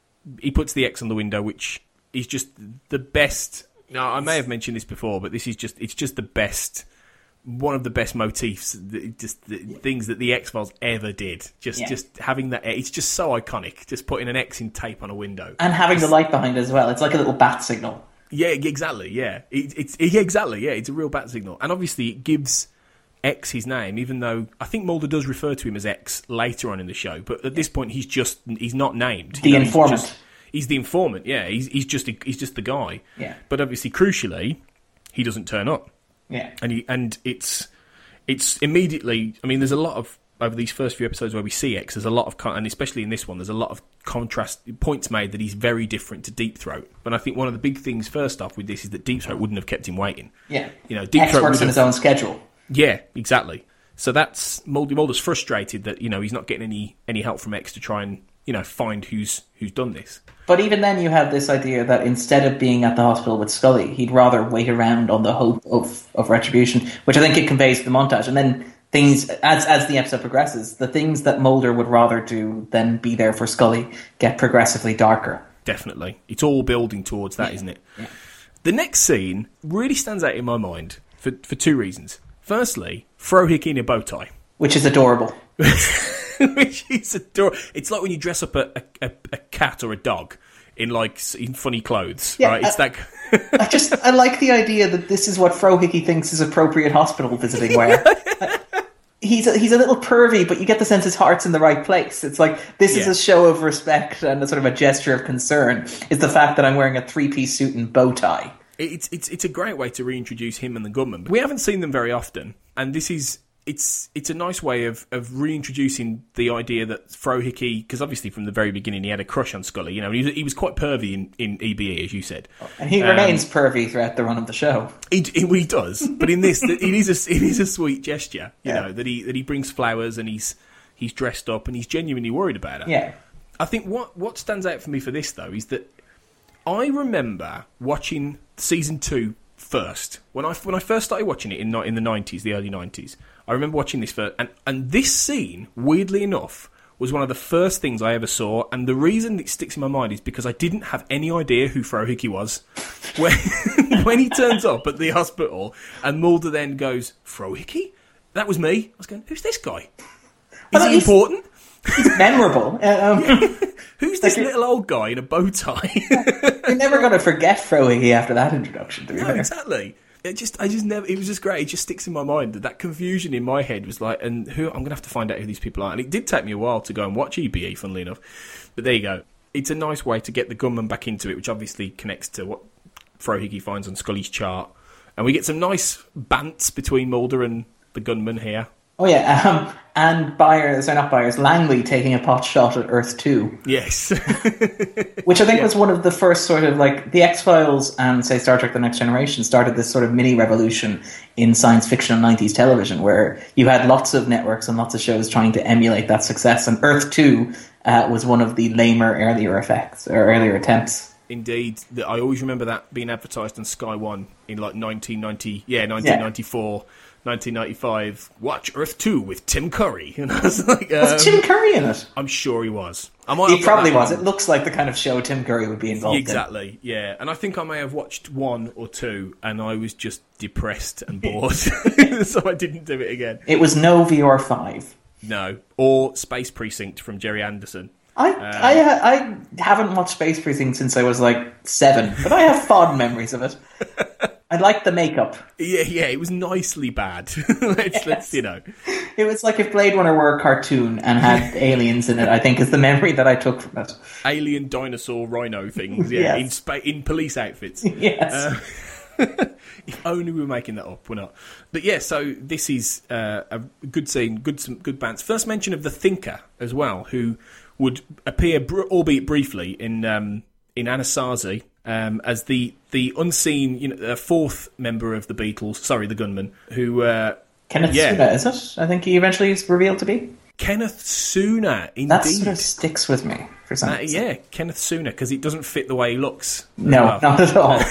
he puts the X on the window, which is just the best... Now, I may have mentioned this before, but this is just it's just the best... One of the best motifs, just the things that the X-Files ever did. Just, yeah. just having that, it's just so iconic. Just putting an X in tape on a window and having it's, the light behind it as well. It's like a little bat signal. Yeah, exactly. Yeah, it, it's yeah, exactly. Yeah, it's a real bat signal, and obviously it gives X his name, even though I think Mulder does refer to him as X later on in the show. But at this point, he's just he's not named. The you know, informant. He's, just, he's the informant. Yeah, he's he's just a, he's just the guy. Yeah. But obviously, crucially, he doesn't turn up. Yeah, and he, and it's it's immediately. I mean, there's a lot of over these first few episodes where we see X. There's a lot of, and especially in this one, there's a lot of contrast points made that he's very different to Deep Throat. But I think one of the big things first off with this is that Deep Throat wouldn't have kept him waiting. Yeah, you know, Deep X Throat works on his own schedule. Yeah, exactly. So that's Mulder, Mulder's frustrated that you know he's not getting any any help from X to try and you know, find who's who's done this. But even then, you have this idea that instead of being at the hospital with Scully, he'd rather wait around on the hope of, of retribution, which I think it conveys the montage. And then things, as as the episode progresses, the things that Mulder would rather do than be there for Scully get progressively darker. Definitely. It's all building towards that, yeah. isn't it? Yeah. The next scene really stands out in my mind for, for two reasons. Firstly, Frohickey in a bow tie. Which is adorable. Which is adorable. It's like when you dress up a, a, a cat or a dog in like in funny clothes, yeah, right? It's I, that. I just I like the idea that this is what Frohickey thinks is appropriate hospital visiting wear. he's a, he's a little pervy, but you get the sense his heart's in the right place. It's like this yeah. is a show of respect and a sort of a gesture of concern. Is the fact that I'm wearing a three-piece suit and bow tie. It's it's it's a great way to reintroduce him and the gunman. We haven't seen them very often, and this is. It's it's a nice way of, of reintroducing the idea that Frohickey, because obviously from the very beginning he had a crush on Scully. You know, he was, he was quite pervy in, in E B E, as you said, and he um, remains pervy throughout the run of the show. He, he, he does, but in this, it is a it is a sweet gesture. You yeah. know that he that he brings flowers and he's he's dressed up and he's genuinely worried about her. Yeah, I think what what stands out for me for this though is that I remember watching season two first when I when I first started watching it in in the nineties, the early nineties. I remember watching this first, and, and this scene, weirdly enough, was one of the first things I ever saw, and the reason it sticks in my mind is because I didn't have any idea who Frohickey was. When, when he turns up at the hospital, and Mulder then goes, Frohickey? That was me. I was going, who's this guy? Is he important? He's memorable. Um, Who's this like little old guy in a bow tie? You're never going to forget Frohickey after that introduction, to be no, fair. Exactly. It just, I just never. It was just great. It just sticks in my mind that that confusion in my head was like, and who I'm gonna have to find out who these people are. And it did take me a while to go and watch E B E, funnily enough. But there you go. It's a nice way to get the gunman back into it, which obviously connects to what Frohickey finds on Scully's chart, and we get some nice bants between Mulder and the gunman here. Oh yeah, um, and Byers, sorry, not Byers, Langley taking a pot shot at Earth two. Yes. Which I think yeah. was one of the first sort of, like, the X-Files and, say, Star Trek The Next Generation started this sort of mini-revolution in science fiction and nineties television, where you had lots of networks and lots of shows trying to emulate that success, and Earth two uh, was one of the lamer earlier effects, or earlier attempts. Indeed. I always remember that being advertised on Sky One in, like, nineteen ninety, yeah, nineteen ninety-four. Yeah. nineteen ninety-five, watch Earth two with Tim Curry. And I was like, um, was Tim Curry in it? I'm sure he was. I might he probably was. It looks like the kind of show Tim Curry would be involved exactly, in. Exactly, yeah. And I think I may have watched one or two, and I was just depressed and bored, so I didn't do it again. It was no V R five. No, or Space Precinct from Jerry Anderson. I, um, I I haven't watched Space Precinct since I was like seven, but I have fond memories of it. I liked the makeup. Yeah, yeah, it was nicely bad. let's, yes. let's, you know. It was like if Blade Runner were a cartoon and had aliens in it, I think is the memory that I took from it. Alien dinosaur rhino things, yeah, yes. in, spa- in police outfits. Yes. Uh, if only we were making that up, we're not. But yeah, so this is uh, a good scene, good some good bands. First mention of the Thinker as well, who would appear, br- albeit briefly, in um, in Anasazi. Um, as the the unseen, you know, uh, fourth member of the Beatles, sorry, the gunman, who uh, Kenneth yeah. Suna, is it? I think he eventually is revealed to be Kenneth Suna. Indeed, that sort of sticks with me for some uh, reason. Yeah, Kenneth Suna, because it doesn't fit the way he looks. No, well. Not at all.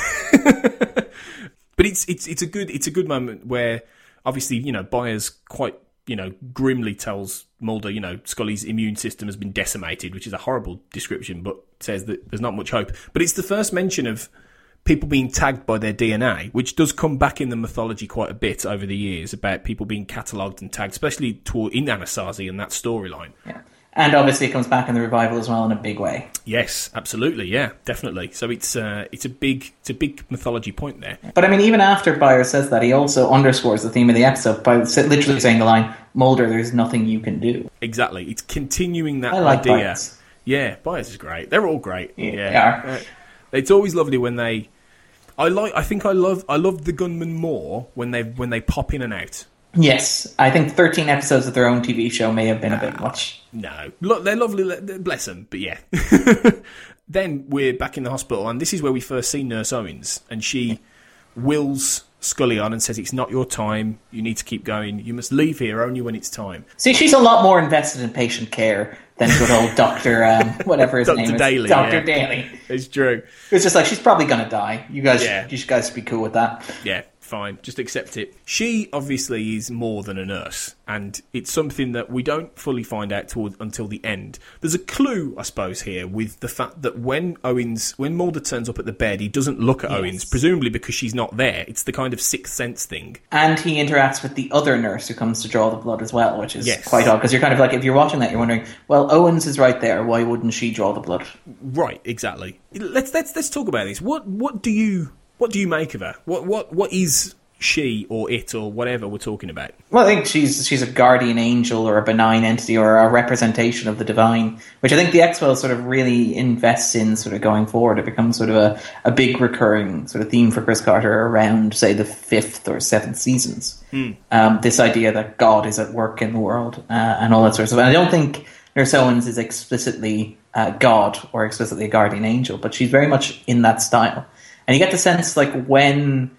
But it's it's it's a good it's a good moment where obviously, you know, Byers quite, you know, grimly tells Mulder, you know, Scully's immune system has been decimated, which is a horrible description, but says that there's not much hope. But it's the first mention of people being tagged by their D N A, which does come back in the mythology quite a bit over the years, about people being catalogued and tagged, especially toward, in Anasazi and that storyline. Yeah. And obviously it comes back in the revival as well in a big way. Yes, absolutely, yeah, definitely. So it's uh, it's a big it's a big mythology point there. But I mean, even after Byers says that, he also underscores the theme of the episode by literally saying the line, Mulder, there's nothing you can do. Exactly. It's continuing that I like idea. Byers. Yeah, Byers is great. They're all great. Yeah, yeah. They are. Uh, it's always lovely when they I like I think I love I love the gunmen more when they when they pop in and out. Yes, I think thirteen episodes of their own T V show may have been a bit much. No, look, they're lovely, bless them, but yeah. Then we're back in the hospital, and this is where we first see Nurse Owens, and she wills Scully on and says, it's not your time, you need to keep going, you must leave here only when it's time. See, she's a lot more invested in patient care than good old Doctor um, whatever his Doctor name is, Daly, Doctor yeah. Daly. It's true. It's just like she's probably gonna die. You guys, Yeah. you guys should be cool with that. Yeah, fine. Just accept it. She obviously is more than a nurse, and it's something that we don't fully find out toward, until the end. There's a clue, I suppose, here with the fact that when Owens, when Mulder turns up at the bed, he doesn't look at Yes. Owens, presumably because she's not there. It's the kind of sixth sense thing. And he interacts with the other nurse who comes to draw the blood as well, which is Yes. quite odd, because you're kind of like, if you're watching that, you're wondering, well, Owens is right there, why wouldn't she draw the blood? Right, exactly. Let's let's let's talk about this. What what do you what do you make of her? What what what is she or it or whatever we're talking about? Well, I think she's she's a guardian angel or a benign entity or a representation of the divine, which I think the X-Files sort of really invests in sort of going forward. It becomes sort of a, a big recurring sort of theme for Chris Carter around, say, the fifth or seventh seasons. Mm. Um, this idea that God is at work in the world uh, and all that sort of stuff. And I don't think Nurse Owens is explicitly uh, God or explicitly a guardian angel, but she's very much in that style. And you get the sense, like, when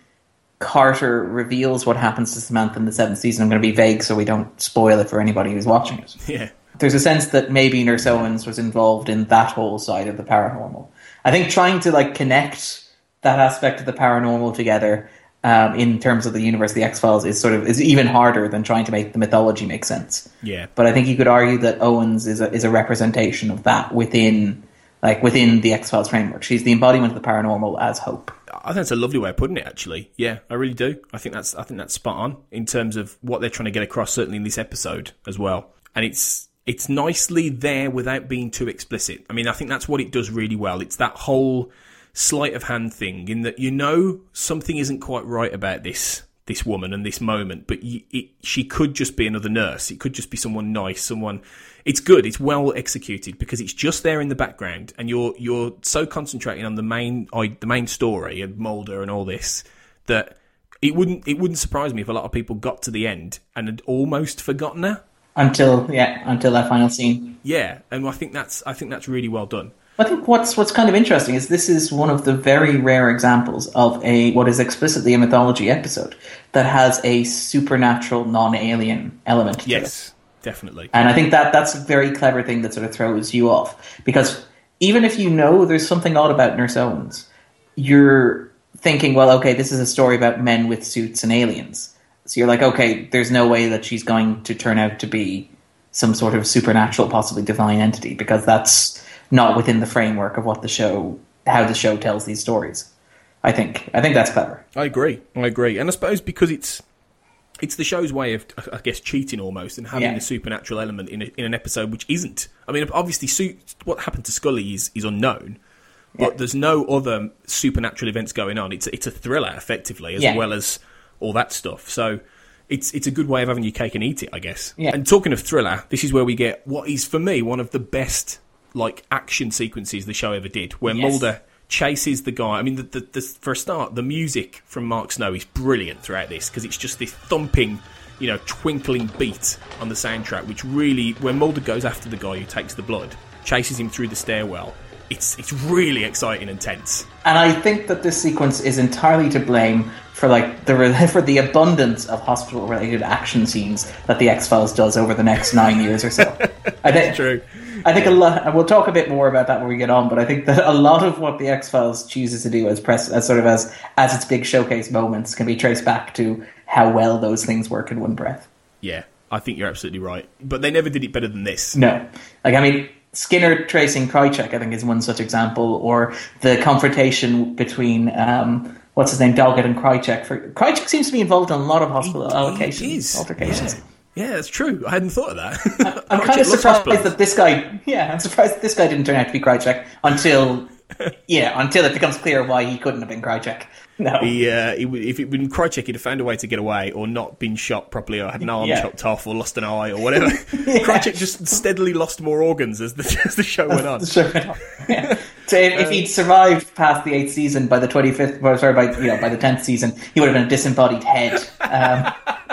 Carter reveals what happens to Samantha in the seventh season, I'm going to be vague so we don't spoil it for anybody who's watching it. Yeah. There's a sense that maybe Nurse Owens was involved in that whole side of the paranormal. I think trying to, like, connect that aspect of the paranormal together um, in terms of the universe of the X-Files is sort of is even harder than trying to make the mythology make sense. Yeah. But I think you could argue that Owens is a, is a representation of that within like within the X-Files framework. She's the embodiment of the paranormal as Hope. I think that's a lovely way of putting it, actually. Yeah, I really do. I think that's I think that's spot on in terms of what they're trying to get across, certainly in this episode as well. And it's it's nicely there without being too explicit. I mean, I think that's what it does really well. It's that whole sleight of hand thing in that you know something isn't quite right about this this woman and this moment, but you, it, she could just be another nurse. It could just be someone nice, someone. It's good. It's well executed because it's just there in the background, and you're you're so concentrating on the main the main story of Mulder and all this that it wouldn't it wouldn't surprise me if a lot of people got to the end and had almost forgotten her Until yeah, until that final scene. Yeah, and I think that's I think that's really well done. I think what's what's kind of interesting is this is one of the very rare examples of a what is explicitly a mythology episode that has a supernatural non-alien element to it. Yes, definitely. And I think that that's a very clever thing that sort of throws you off. Because even if you know there's something odd about Nurse Owens, you're thinking, well, okay, this is a story about men with suits and aliens. So you're like, okay, there's no way that she's going to turn out to be some sort of supernatural, possibly divine entity, because that's not within the framework of what the show, how the show tells these stories. I think. I think that's clever. I agree. I agree. And I suppose because it's it's the show's way of, I guess, cheating almost and having Yeah. the supernatural element in a, in an episode which isn't. I mean, obviously, Su- what happened to Scully is, is unknown, but Yeah. there's no other supernatural events going on. It's it's a thriller, effectively, as Yeah. well as all that stuff. So it's it's a good way of having your cake and eat it, I guess. Yeah. And talking of thriller, this is where we get what is, for me, one of the best like action sequences the show ever did, where Yes. Mulder chases the guy. I mean, the, the, the, for a start, the music from Mark Snow is brilliant throughout this because it's just this thumping, you know, twinkling beat on the soundtrack, which really, when Mulder goes after the guy who takes the blood, chases him through the stairwell, it's it's really exciting and tense. And I think that this sequence is entirely to blame for like the re- for the abundance of hospital-related action scenes that the X-Files does over the next nine years or so. I think, True. I think a lot, and we'll talk a bit more about that when we get on. But I think that a lot of what the X-Files chooses to do as press, as sort of as as its big showcase moments, can be traced back to how well those things work in one breath. Yeah, I think you're absolutely right. But they never did it better than this. No, like I mean, Skinner tracing Krychek, I think, is one such example, or the confrontation between um, what's his name, Doggett and Krychek. For Krychek seems to be involved in a lot of hospital He- allocations, he is. altercations. Yeah. Yeah, that's true. I hadn't thought of that. I'm Krychek kind of loves surprised hospitals. that this guy. Yeah, I'm surprised that this guy didn't turn out to be Krychek until, yeah, until it becomes clear why he couldn't have been Krychek. No, He, uh, he, would- if it had been Krychek, he'd have found a way to get away, or not been shot properly, or had an arm Yeah. chopped off, or lost an eye, or whatever. Krychek just steadily lost more organs as the, as the show went on. Sure. Yeah. So if, if he'd survived past the eighth season, by the twenty-fifth, well, sorry, by you know, by the tenth season, he would have been a disembodied head. Um,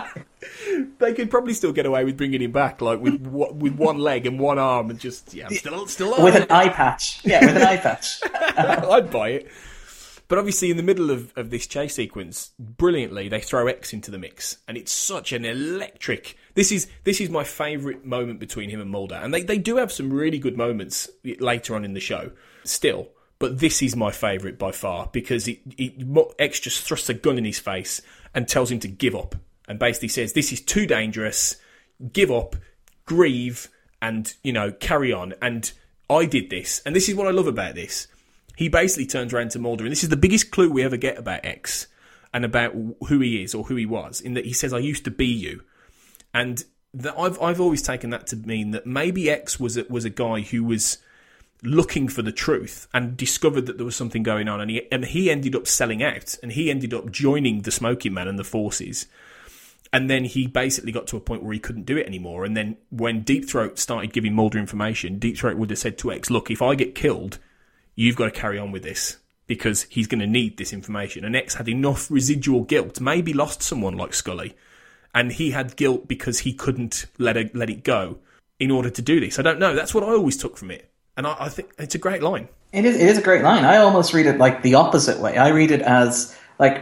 They could probably still get away with bringing him back, like with wa- with one leg and one arm, and just yeah, I'm still still alive. with an eye patch. Yeah, with an eye patch. I'd buy it. But obviously, in the middle of, of this chase sequence, brilliantly, they throw X into the mix. And it's such an electric... This is this is my favourite moment between him and Mulder. And they, they do have some really good moments later on in the show, still. But this is my favourite by far, because it, it, X just thrusts a gun in his face and tells him to give up. And basically says, this is too dangerous, give up, grieve, and, you know, carry on. And I did this. And this is what I love about this. He basically turns around to Mulder, and this is the biggest clue we ever get about X and about who he is or who he was, in that he says, I used to be you. And the, I've I've always taken that to mean that maybe X was a, was a guy who was looking for the truth and discovered that there was something going on, and he, and he ended up selling out, and he ended up joining the Smoking Man and the forces. And then he basically got to a point where he couldn't do it anymore. And then when Deep Throat started giving Mulder information, Deep Throat would have said to X, look, if I get killed... you've got to carry on with this, because he's going to need this information. And X had enough residual guilt, maybe lost someone like Scully, and he had guilt because he couldn't let it, let it go in order to do this. I don't know. That's what I always took from it. And I, I think it's a great line. It is, it is a great line. I almost read it like the opposite way. I read it as, like,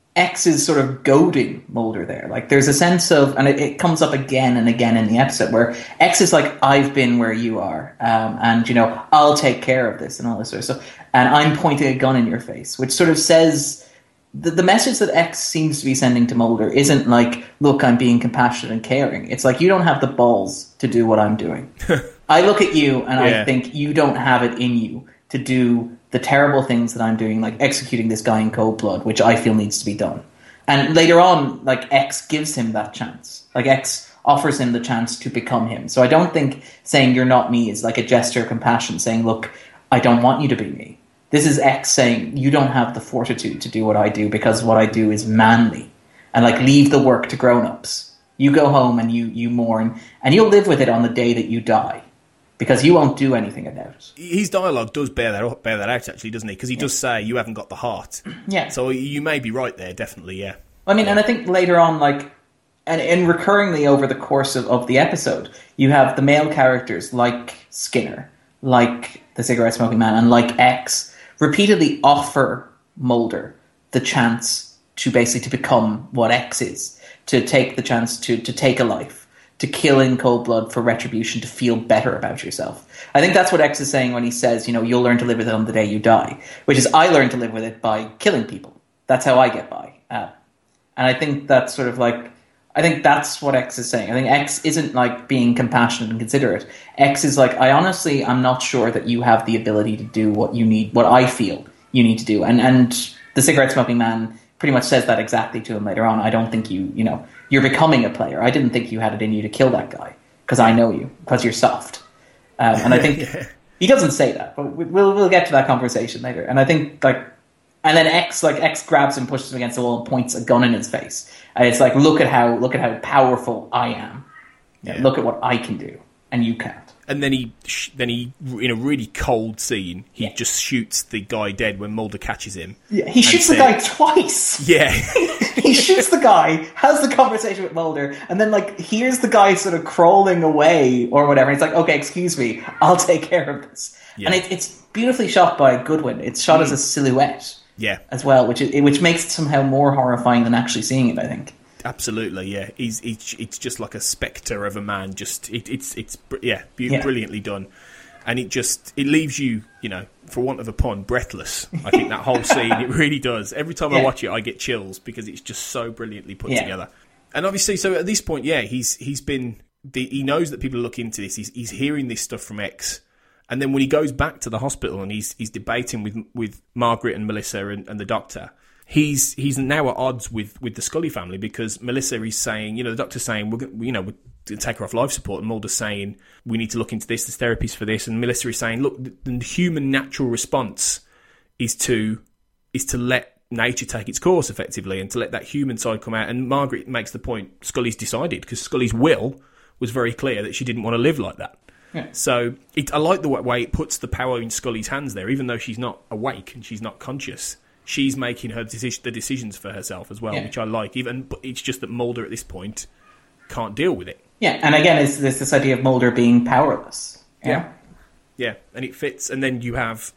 X is sort of goading Mulder there. Like, there's a sense of, and it, it comes up again and again in the episode, where X is like, I've been where you are, um, and, you know, I'll take care of this and all this sort of stuff, and I'm pointing a gun in your face, which sort of says, the, the message that X seems to be sending to Mulder isn't like, look, I'm being compassionate and caring. It's like, you don't have the balls to do what I'm doing. I look at you, and yeah. I think you don't have it in you to do the terrible things that I'm doing, like executing this guy in cold blood, which I feel needs to be done. And later on, like, X gives him that chance. Like, X offers him the chance to become him. So I don't think saying you're not me is like a gesture of compassion, saying, look, I don't want you to be me. This is X saying, you don't have the fortitude to do what I do, because what I do is manly. And, like, leave the work to grown-ups. You go home and you, you mourn, and you'll live with it on the day that you die. Because you won't do anything about it. His dialogue does bear that bear that out, actually, doesn't he? Because he yeah. does say, you haven't got the heart. Yeah. So you may be right there, definitely, yeah. I mean, yeah. and I think later on, like, and, and recurringly over the course of, of the episode, you have the male characters like Skinner, like the cigarette smoking man, and like X, repeatedly offer Mulder the chance to basically to become what X is, to take the chance to, to take a life, to kill in cold blood for retribution, to feel better about yourself. I think that's what X is saying when he says, you know, you'll learn to live with it on the day you die, which is I learn to live with it by killing people. That's how I get by. Uh, and I think that's sort of like, I think that's what X is saying. I think X isn't like being compassionate and considerate. X is like, I honestly, I'm not sure that you have the ability to do what you need, what I feel you need to do. And, and the cigarette smoking man pretty much says that exactly to him later on. I don't think you, you know, you're becoming a player. I didn't think you had it in you to kill that guy, because I know you, because you're soft. Um, and I think yeah. he doesn't say that, but we'll we'll get to that conversation later. And I think like, and then X like X grabs him, pushes him against the wall, and points a gun in his face. And it's like, look at how look at how powerful I am. Yeah. Look at what I can do, and you can't. And then he, then he, in a really cold scene, he yeah. just shoots the guy dead when Mulder catches him. Yeah, he shoots the guy twice. Yeah. He shoots the guy, has the conversation with Mulder, and then, like, hears the guy sort of crawling away or whatever. And he's like, okay, excuse me, I'll take care of this. Yeah. And it, it's beautifully shot by Goodwin. It's shot mm. as a silhouette. Yeah. As well, which is, which makes it somehow more horrifying than actually seeing it, I think. Absolutely, yeah. He's, he's it's just like a spectre of a man. Just it, it's it's yeah, be- yeah, brilliantly done, and it just it leaves you, you know, for want of a pun, breathless. I think that whole scene, it really does. Every time yeah. I watch it, I get chills because it's just so brilliantly put yeah. together. And obviously, so at this point, yeah, he's he's been the, he knows that people look into this. He's he's hearing this stuff from X, and then when he goes back to the hospital and he's he's debating with with Margaret and Melissa and, and the doctor. He's he's now at odds with, with the Scully family, because Melissa is saying, you know, the doctor's saying, we're gonna, you know, we're going to take her off life support, and Mulder's saying, we need to look into this, there's therapies for this, and Melissa is saying, look, the, the human natural response is to is to let nature take its course effectively, and to let that human side come out. And Margaret makes the point, Scully's decided, because Scully's will was very clear that she didn't want to live like that. Yeah. So it, I like the way it puts the power in Scully's hands there, even though she's not awake and she's not conscious. She's making her deci- the decisions for herself as well, yeah. which I like. Even, but it's just that Mulder at this point can't deal with it. Yeah, and again, it's, there's this idea of Mulder being powerless. Yeah, yeah, yeah. And it fits. And then you have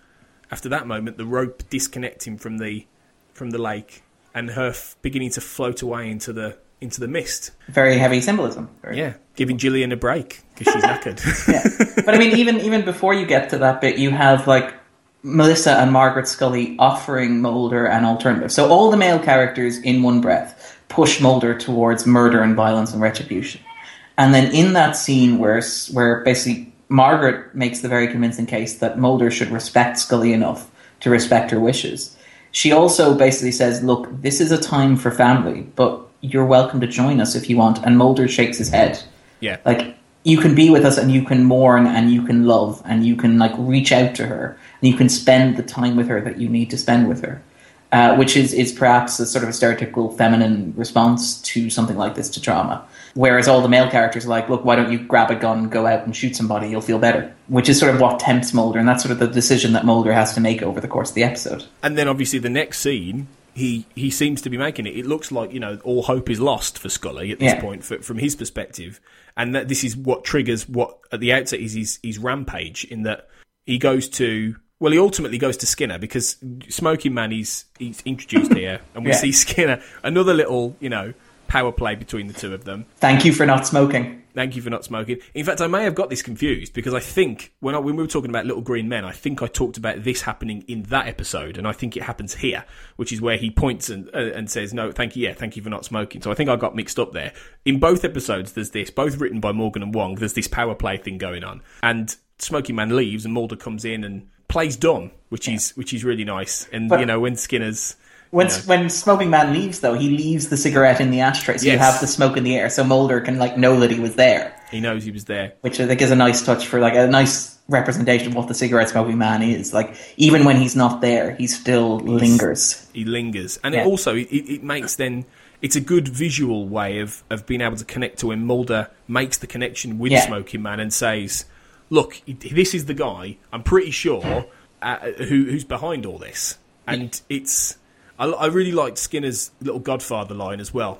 after that moment, the rope disconnecting from the from the lake and her f- beginning to float away into the into the mist. Very heavy symbolism. Very... Yeah, giving Gillian a break because she's knackered. Yeah, but I mean, even even before you get to that bit, you have like Melissa and Margaret Scully offering Mulder an alternative. So all the male characters in one breath push Mulder towards murder and violence and retribution. And then in that scene where where basically Margaret makes the very convincing case that Mulder should respect Scully enough to respect her wishes, she also basically says, look, this is a time for family, but you're welcome to join us if you want. And Mulder shakes his head. Yeah. Like, you can be with us and you can mourn and you can love and you can like reach out to her and you can spend the time with her that you need to spend with her. Uh, which is, is perhaps a sort of a stereotypical feminine response to something like this, to trauma. Whereas all the male characters are like, look, why don't you grab a gun, go out and shoot somebody, you'll feel better. Which is sort of what tempts Mulder, and that's sort of the decision that Mulder has to make over the course of the episode. And then obviously the next scene, he, he seems to be making it. It looks like, you know, all hope is lost for Scully at this yeah. point, for, from his perspective. And that this is what triggers what, at the outset, is his, his rampage, in that he goes to... Well, he ultimately goes to Skinner because Smoking Man he's he's introduced here, and we yeah. see Skinner. Another little, you know, power play between the two of them. Thank you for not smoking. Thank you for not smoking. In fact, I may have got this confused because I think when I, when we were talking about Little Green Men, I think I talked about this happening in that episode, and I think it happens here, which is where he points and uh, and says, "No, thank you, yeah, thank you for not smoking." So I think I got mixed up there. In both episodes, there's this, both written by Morgan and Wong. There's this power play thing going on, and Smoking Man leaves, and Mulder comes in and plays dumb, which yeah. is which is really nice. And but you know, when Skinner's when you know, when Smoking Man leaves, though, he leaves the cigarette in the ashtray, so yes. you have the smoke in the air, so Mulder can like know that he was there. He knows he was there, which I think is a nice touch for like a nice representation of what the cigarette smoking man is. Like, even when he's not there, he still he's, lingers. He lingers, and yeah. it also it, it makes then. It's a good visual way of, of being able to connect to when Mulder makes the connection with yeah. Smoking Man and says, look, this is the guy, I'm pretty sure, uh, who who's behind all this. And yeah. it's... I, I really liked Skinner's little Godfather line as well.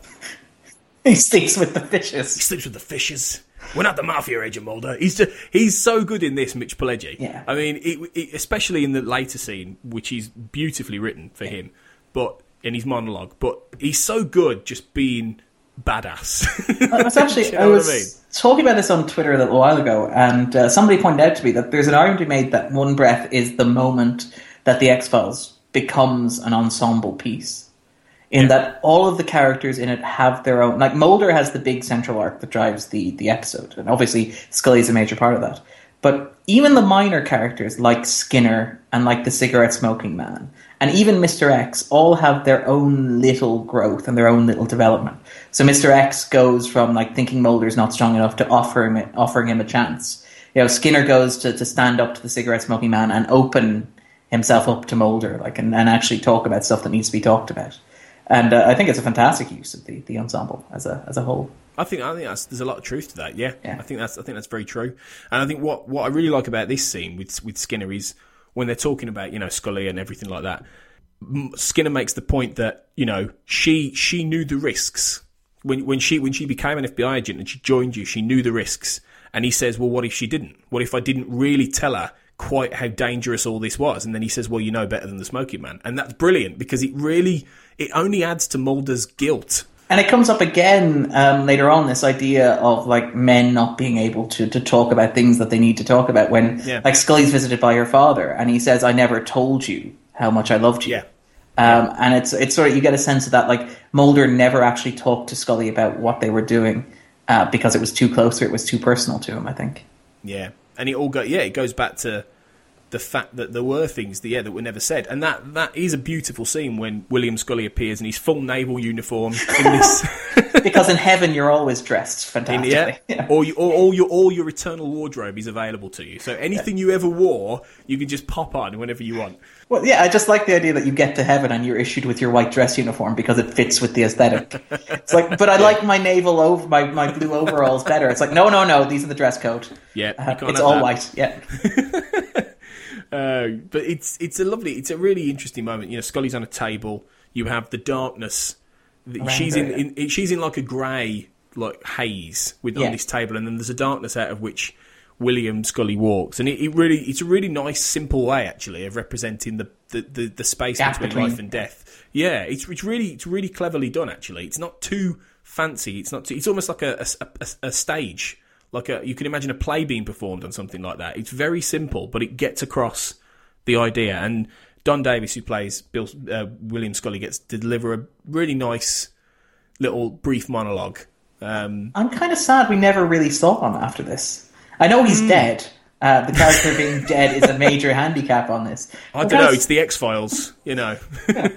He sleeps with the fishes. He sleeps with the fishes. We're not the mafia, Agent Mulder. He's just, he's so good in this, Mitch Pileggi. Yeah. I mean, it, it, especially in the later scene, which is beautifully written for him, but in his monologue. But he's so good just being badass. I was actually, you know I was I mean? talking about this on Twitter a little while ago, and uh, somebody pointed out to me that there's an argument to be made that One Breath is the moment that the X-Files becomes an ensemble piece. In yeah. that all of the characters in it have their own... Like, Mulder has the big central arc that drives the, the episode, and obviously Scully is a major part of that. But even the minor characters, like Skinner and like the cigarette-smoking man, and even Mister X, all have their own little growth and their own little development. So Mister X goes from like thinking Mulder's not strong enough to offering him, offering him a chance. You know, Skinner goes to, to stand up to the cigarette-smoking man and open himself up to Mulder, like, and, and actually talk about stuff that needs to be talked about. And uh, I think it's a fantastic use of the, the ensemble as a as a whole. I think I think that's, there's a lot of truth to that. Yeah. yeah, I think that's I think that's very true. And I think what, what I really like about this scene with with Skinner is when they're talking about, you know, Scully and everything like that. Skinner makes the point that, you know, she she knew the risks when when she when she became an F B I agent and she joined you. She knew the risks, and he says, well, what if she didn't? What if I didn't really tell her quite how dangerous all this was? And then he says, well, you know better than the Smoking Man. And that's brilliant because it really, it only adds to Mulder's guilt. And it comes up again um, later on, this idea of like men not being able to, to talk about things that they need to talk about when yeah. like Scully's visited by her father and he says, I never told you how much I loved you. Yeah. Um, yeah. And it's it's sort of, you get a sense of that, like Mulder never actually talked to Scully about what they were doing uh, because it was too close or it was too personal to him, I think. Yeah. And it all go yeah, it goes back to the fact that there were things that, yeah, that were never said. And that that is a beautiful scene when William Scully appears in his full naval uniform in this because in heaven you're always dressed fantastically. In, yeah. yeah. Or, you, or all your all your eternal wardrobe is available to you. So anything yeah. you ever wore, you can just pop on whenever you want. Well, yeah, I just like the idea that you get to heaven and you're issued with your white dress uniform because it fits with the aesthetic. It's like, but I like my naval over my, my blue overalls better. It's like, no, no, no, these are the dress code. Yeah, uh, it's all that. White. Yeah. uh, but it's it's a lovely, it's a really interesting moment. You know, Scully's on a table. You have the darkness. Around she's her, in, yeah. in she's in like a grey like haze with yeah. on this table, and then there's a darkness out of which William Scully walks, and it, it really it's a really nice, simple way actually of representing the the, the, the space between, between life and death. Yeah, it's it's really it's really cleverly done actually. It's not too fancy. It's not too, it's almost like a a, a, a stage, like a you can imagine a play being performed on something like that. It's very simple, but it gets across the idea. And Don Davis, who plays Bill uh, William Scully, gets to deliver a really nice little brief monologue. Um, I'm kind of sad we never really saw him after this. I know he's mm. dead. Uh, the character being dead is a major handicap on this. I don't know. It's the X-Files, you know. Yeah.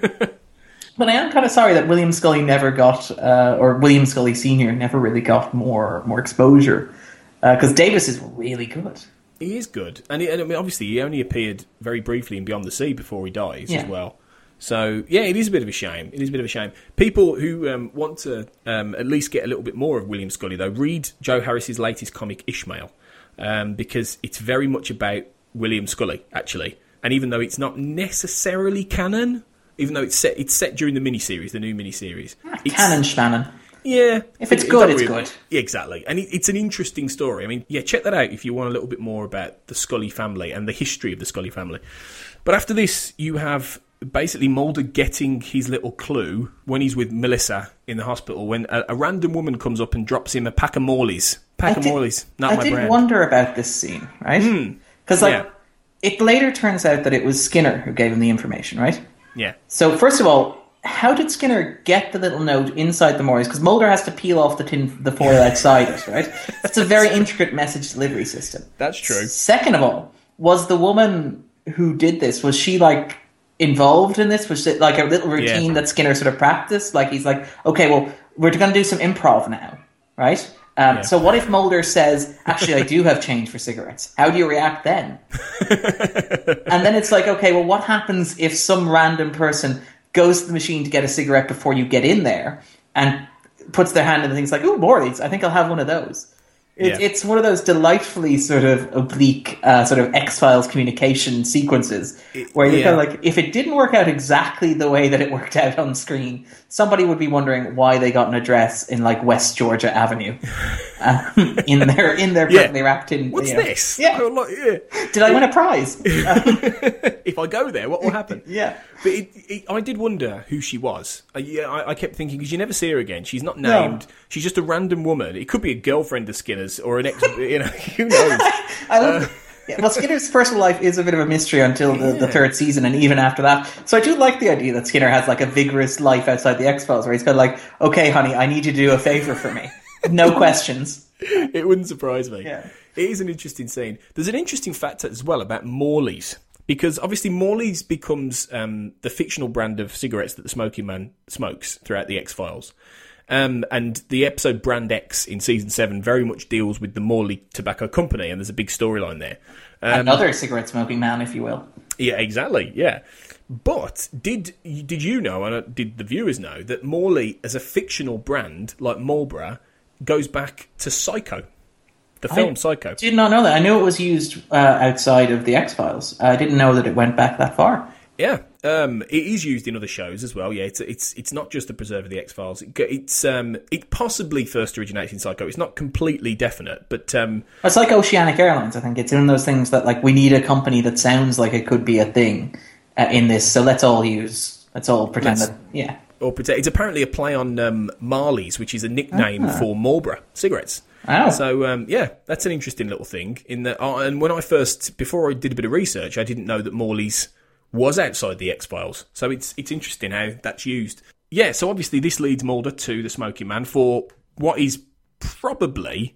But I am kind of sorry that William Scully never got, uh, or William Scully Senior never really got more more exposure, because uh, Davis is really good. He is good, and, he, and I mean, obviously he only appeared very briefly in Beyond the Sea before he dies yeah. as well. So yeah, it is a bit of a shame. It is a bit of a shame. People who um, want to um, at least get a little bit more of William Scully, though, read Joe Harris's latest comic Ishmael. Um, because it's very much about William Scully, actually. And even though it's not necessarily canon, even though it's set it's set during the miniseries, the new miniseries. It's, canon schmanon. Yeah. If it's it, good, it's really, good. Yeah, exactly. And it, it's an interesting story. I mean, yeah, check that out if you want a little bit more about the Scully family and the history of the Scully family. But after this, you have basically Mulder getting his little clue when he's with Melissa in the hospital, when a, a random woman comes up and drops him a pack of Morleys. Pack I of did, Morleys, not I my did brand. wonder about this scene, right? Because mm. like, yeah. it later turns out that it was Skinner who gave him the information, right? Yeah. So first of all, how did Skinner get the little note inside the Morleys? Because Mulder has to peel off the tin, the foil outside it, right? It's a very intricate message delivery system. That's true. Second of all, was the woman who did this, was she like involved in this? Was it like a little routine yeah. that Skinner sort of practiced? Like he's like, okay, well, we're going to do some improv now, right? Um, yeah. So what if Mulder says, actually, I do have change for cigarettes? How do you react then? And then it's like, okay, well, what happens if some random person goes to the machine to get a cigarette before you get in there and puts their hand in the things like, ooh, Morley's, I think I'll have one of those. It, yeah. It's one of those delightfully sort of oblique, uh, sort of X-Files communication sequences where you're yeah. kind of like, if it didn't work out exactly the way that it worked out on screen, somebody would be wondering why they got an address in like West Georgia Avenue um, in their in their yeah. perfectly wrapped in. What's you know, this? Yeah. Oh, like, yeah. Did I win a prize? If I go there, what will happen? Yeah. But it, it, I did wonder who she was. I, yeah, I, I kept thinking, because you never see her again. She's not named. No. She's just a random woman. It could be a girlfriend of Skinner's or an ex. You know, who knows? I love, uh, yeah, well, Skinner's personal life is a bit of a mystery until the, yeah. the third season, and even after that. So I do like the idea that Skinner has like a vigorous life outside the X-Files, where he's kind of like, okay, honey, I need you to do a favour for me. No questions. It wouldn't surprise me. Yeah. It is an interesting scene. There's an interesting fact as well about Morley's. Because obviously Morley's becomes um, the fictional brand of cigarettes that the Smoking Man smokes throughout the X-Files. Um, and the episode Brand X in season seven very much deals with the Morley Tobacco Company, and there's a big storyline there. Um, Another cigarette smoking man, if you will. Yeah, exactly, yeah. But did did you know, and did the viewers know, that Morley as a fictional brand, like Marlboro, goes back to Psycho? The film I Psycho. Did not know that. I knew it was used uh, outside of the X-Files. I didn't know that it went back that far. Yeah, um, it is used in other shows as well. Yeah, it's it's it's not just a preserve of the X-Files. It, it's um, it possibly first originates in Psycho. It's not completely definite, but um, it's like Oceanic Airlines. I think it's one of those things that like we need a company that sounds like it could be a thing uh, in this. So let's all use. Let's all pretend let's, that. Yeah. Or pretend it's apparently a play on um, Marley's, which is a nickname ah. for Marlboro cigarettes. Oh. So, um, yeah, that's an interesting little thing. In that, uh, and when I first, before I did a bit of research, I didn't know that Morley's was outside the X-Files. So it's it's interesting how that's used. Yeah, so obviously this leads Mulder to the Smoking Man for what is probably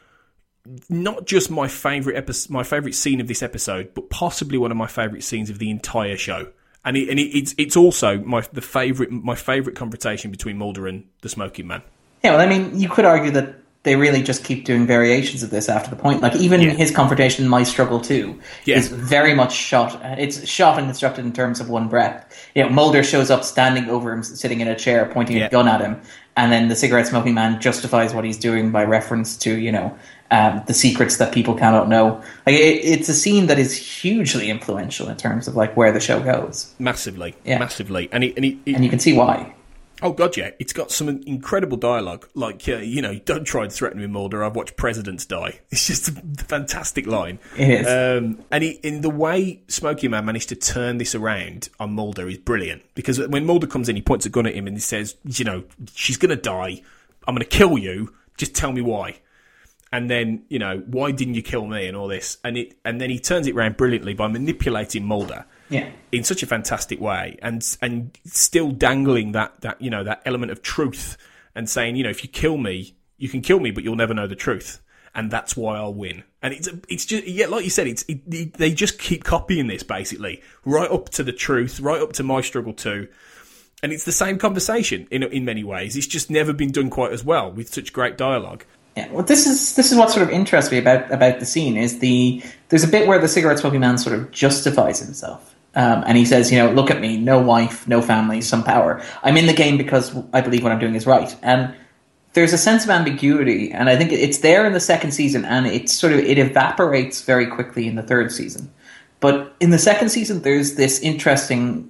not just my favourite epi- my favourite scene of this episode, but possibly one of my favourite scenes of the entire show. And it, and it, it's it's also my the favourite my favourite confrontation between Mulder and the Smoking Man. Yeah, well, I mean, you could argue that they really just keep doing variations of this after the point. Like, even yeah. his confrontation in My Struggle two yeah. is very much shot. It's shot and constructed in terms of one breath. You know, Mulder shows up standing over him, sitting in a chair, pointing yeah. a gun at him, and then the cigarette smoking man justifies what he's doing by reference to, you know, um, the secrets that people cannot know. Like, it, it's a scene that is hugely influential in terms of like where the show goes. Massively, yeah. massively, and it, and, it, it, and you can see why. Oh, God, yeah. It's got some incredible dialogue. Like, uh, you know, don't try and threaten me, Mulder. I've watched presidents die. It's just a fantastic line. It is. Um, and he, in the way Smoky Man managed to turn this around on Mulder is brilliant. Because when Mulder comes in, he points a gun at him and he says, you know, she's going to die. I'm going to kill you. Just tell me why. And then, you know, why didn't you kill me and all this? And it, and then he turns it around brilliantly by manipulating Mulder. Yeah. In such a fantastic way, and and still dangling that, that you know that element of truth, and saying, you know, if you kill me, you can kill me, but you'll never know the truth, and that's why I'll win. And it's it's just yeah, like you said, it's it, it, they just keep copying this basically right up to the truth, right up to My Struggle Too, and it's the same conversation in in many ways. It's just never been done quite as well with such great dialogue. Yeah, well, this is this is what sort of interests me about about the scene is the there's a bit where the cigarette smoking man sort of justifies himself. Um, and he says, you know, look at me, no wife, no family, some power. I'm in the game because I believe what I'm doing is right. And there's a sense of ambiguity, and I think it's there in the second season, and it's sort of, it evaporates very quickly in the third season. But in the second season, there's this interesting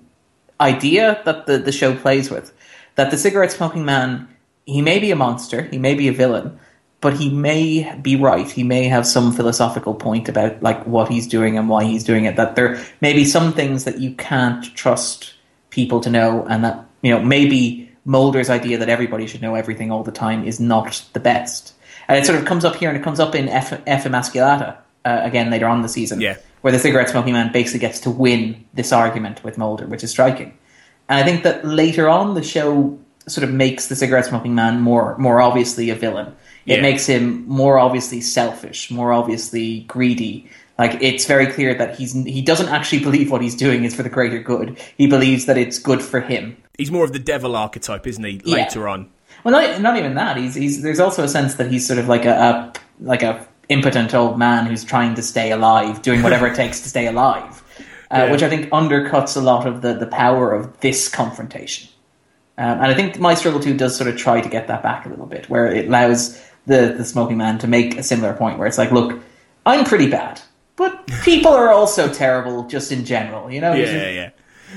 idea that the, the show plays with, that the cigarette smoking man, he may be a monster, he may be a villain, but he may be right. He may have some philosophical point about like what he's doing and why he's doing it. That there may be some things that you can't trust people to know, and that, you know, maybe Mulder's idea that everybody should know everything all the time is not the best. And it sort of comes up here, and it comes up in F, F Emasculata uh, again later on in the season, yeah. where the cigarette smoking man basically gets to win this argument with Mulder, which is striking. And I think that later on the show sort of makes the cigarette smoking man more more obviously a villain. It yeah. makes him more obviously selfish, more obviously greedy. Like, it's very clear that he's he doesn't actually believe what he's doing is for the greater good. He believes that it's good for him. He's more of the devil archetype, isn't he? Later yeah. on. Well, not, not even that. He's he's there's also a sense that he's sort of like a, a like a impotent old man who's trying to stay alive, doing whatever it takes to stay alive, uh, yeah. which I think undercuts a lot of the the power of this confrontation. Um, and I think My Struggle Too does sort of try to get that back a little bit, where it allows the, the smoking man to make a similar point, where it's like, look, I'm pretty bad, but people are also terrible just in general, you know? Yeah, yeah.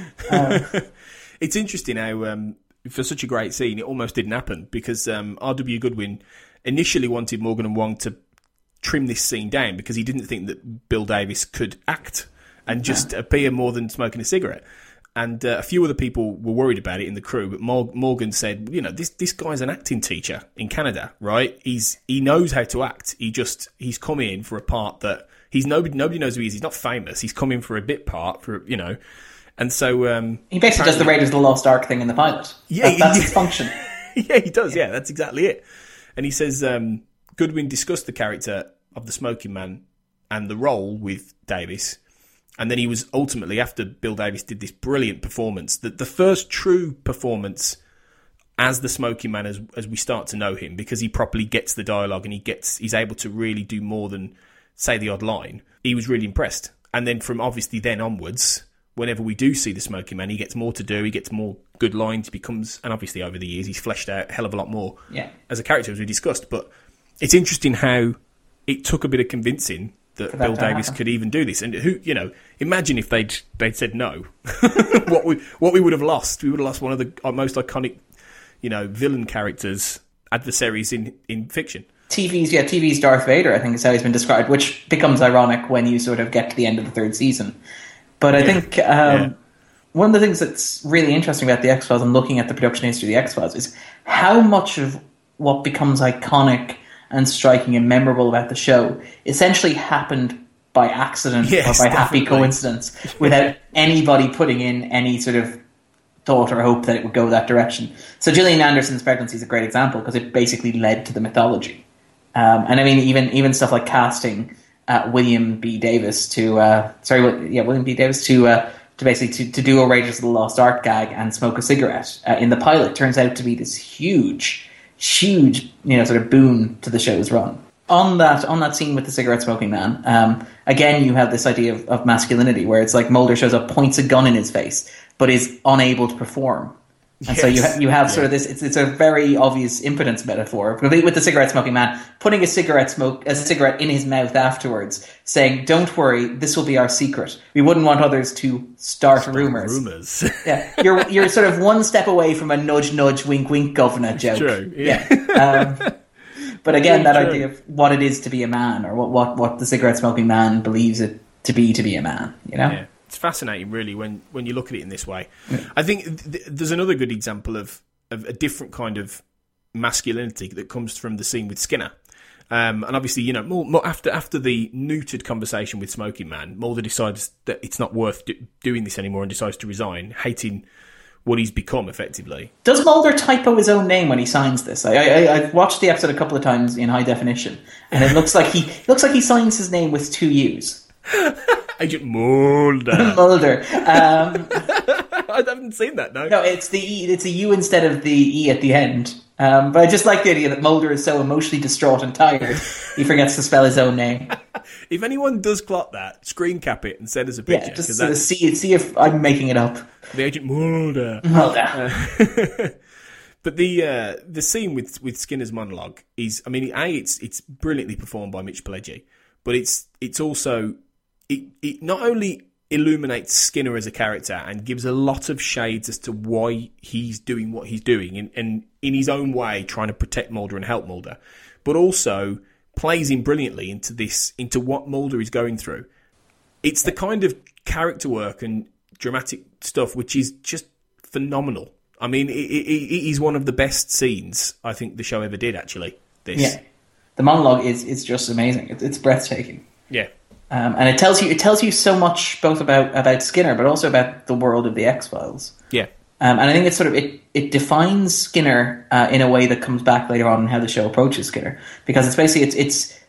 Um, it's interesting how, um, for such a great scene, it almost didn't happen, because um, R W Goodwin initially wanted Morgan and Wong to trim this scene down, because he didn't think that Bill Davis could act and just yeah. appear more than smoking a cigarette. And uh, a few other people were worried about it in the crew, but Mor- Morgan said, you know, this this guy's an acting teacher in Canada, right? He's he knows how to act. He just he's come in for a part that he's nobody nobody knows who he is. He's not famous. He's come in for a bit part for you know, and so um, he basically does the Raiders of the Lost Ark thing in the pilot. Yeah, that, that's his function. Yeah, he does. Yeah, that's exactly it. And he says um, Goodwin discussed the character of the smoking man and the role with Davis. And then he was ultimately, after Bill Davis did this brilliant performance, that the first true performance as the smoking man, as as we start to know him, because he properly gets the dialogue and he gets he's able to really do more than say the odd line. He was really impressed. And then from obviously then onwards, whenever we do see the smoking man, he gets more to do, he gets more good lines, he becomes, and obviously over the years he's fleshed out a hell of a lot more yeah. as a character, as we discussed. But it's interesting how it took a bit of convincing that Bill Davis happen. could even do this, and who you know, imagine if they'd they'd said no, what we what we would have lost. We would have lost one of the most iconic, you know, villain characters, adversaries in, in fiction. T V's yeah, T V's Darth Vader, I think is how he's been described, which becomes ironic when you sort of get to the end of the third season. But I yeah. think um, yeah. one of the things that's really interesting about the X-Files and looking at the production history of the X-Files is how much of what becomes iconic and striking and memorable about the show essentially happened by accident yes, or by definitely. happy coincidence without anybody putting in any sort of thought or hope that it would go that direction. So Gillian Anderson's pregnancy is a great example because it basically led to the mythology. Um, and I mean, even even stuff like casting uh, William B. Davis to uh, sorry, yeah, William B. Davis to uh, to basically to, to do a Raiders of the Lost Ark gag and smoke a cigarette uh, in the pilot turns out to be this huge. huge, you know, sort of boon to the show's run. On that, on that scene with the cigarette smoking man, um, again, you have this idea of, of masculinity, where it's like Mulder shows up, points a gun in his face, but is unable to perform. And yes. so you ha- you have sort yeah. of this. It's, it's a very obvious impotence metaphor with the cigarette smoking man putting a cigarette smoke a cigarette in his mouth afterwards, saying, "Don't worry, this will be our secret. We wouldn't want others to start, start rumors." Rumors. yeah, you're you're sort of one step away from a nudge, nudge, wink, wink, governor it's joke. True. Yeah. yeah. Um, but again, that true. idea of what it is to be a man, or what what, what the cigarette smoking man believes it to be to be a man. You know. Yeah. It's fascinating, really, when, when you look at it in this way. Yeah. I think th- there's another good example of, of a different kind of masculinity that comes from the scene with Skinner. Um, and obviously, you know, more, more after after the neutered conversation with Smoking Man, Mulder decides that it's not worth do- doing this anymore and decides to resign, hating what he's become, effectively. Does Mulder typo his own name when he signs this? I, I, I've watched the episode a couple of times in high definition, and it looks like he looks like he signs his name with two U's. Agent Mulder. Mulder. Um, I haven't seen that, no. No, it's the E, it's a U instead of the E at the end. Um, but I just like the idea that Mulder is so emotionally distraught and tired, he forgets to spell his own name. If anyone does clock that, screen cap it and send us a picture. Yeah, just sort of see, see if I'm making it up. The Agent Mulder. Mulder. Uh, but the uh, the scene with, with Skinner's monologue is, I mean, A, it's it's brilliantly performed by Mitch Pileggi, but it's it's also... It, it not only illuminates Skinner as a character and gives a lot of shades as to why he's doing what he's doing and, and in his own way trying to protect Mulder and help Mulder, but also plays in brilliantly into this, into what Mulder is going through. It's the kind of character work and dramatic stuff which is just phenomenal. I mean, it, it, it is one of the best scenes I think the show ever did, actually. This. Yeah. The monologue is, is just amazing. It, it's breathtaking. Yeah. Um, and it tells you it tells you so much both about, about Skinner, but also about the world of the X-Files. Yeah, um, and I think it's sort of it it defines Skinner uh, in a way that comes back later on in how the show approaches Skinner, because it's basically it's it's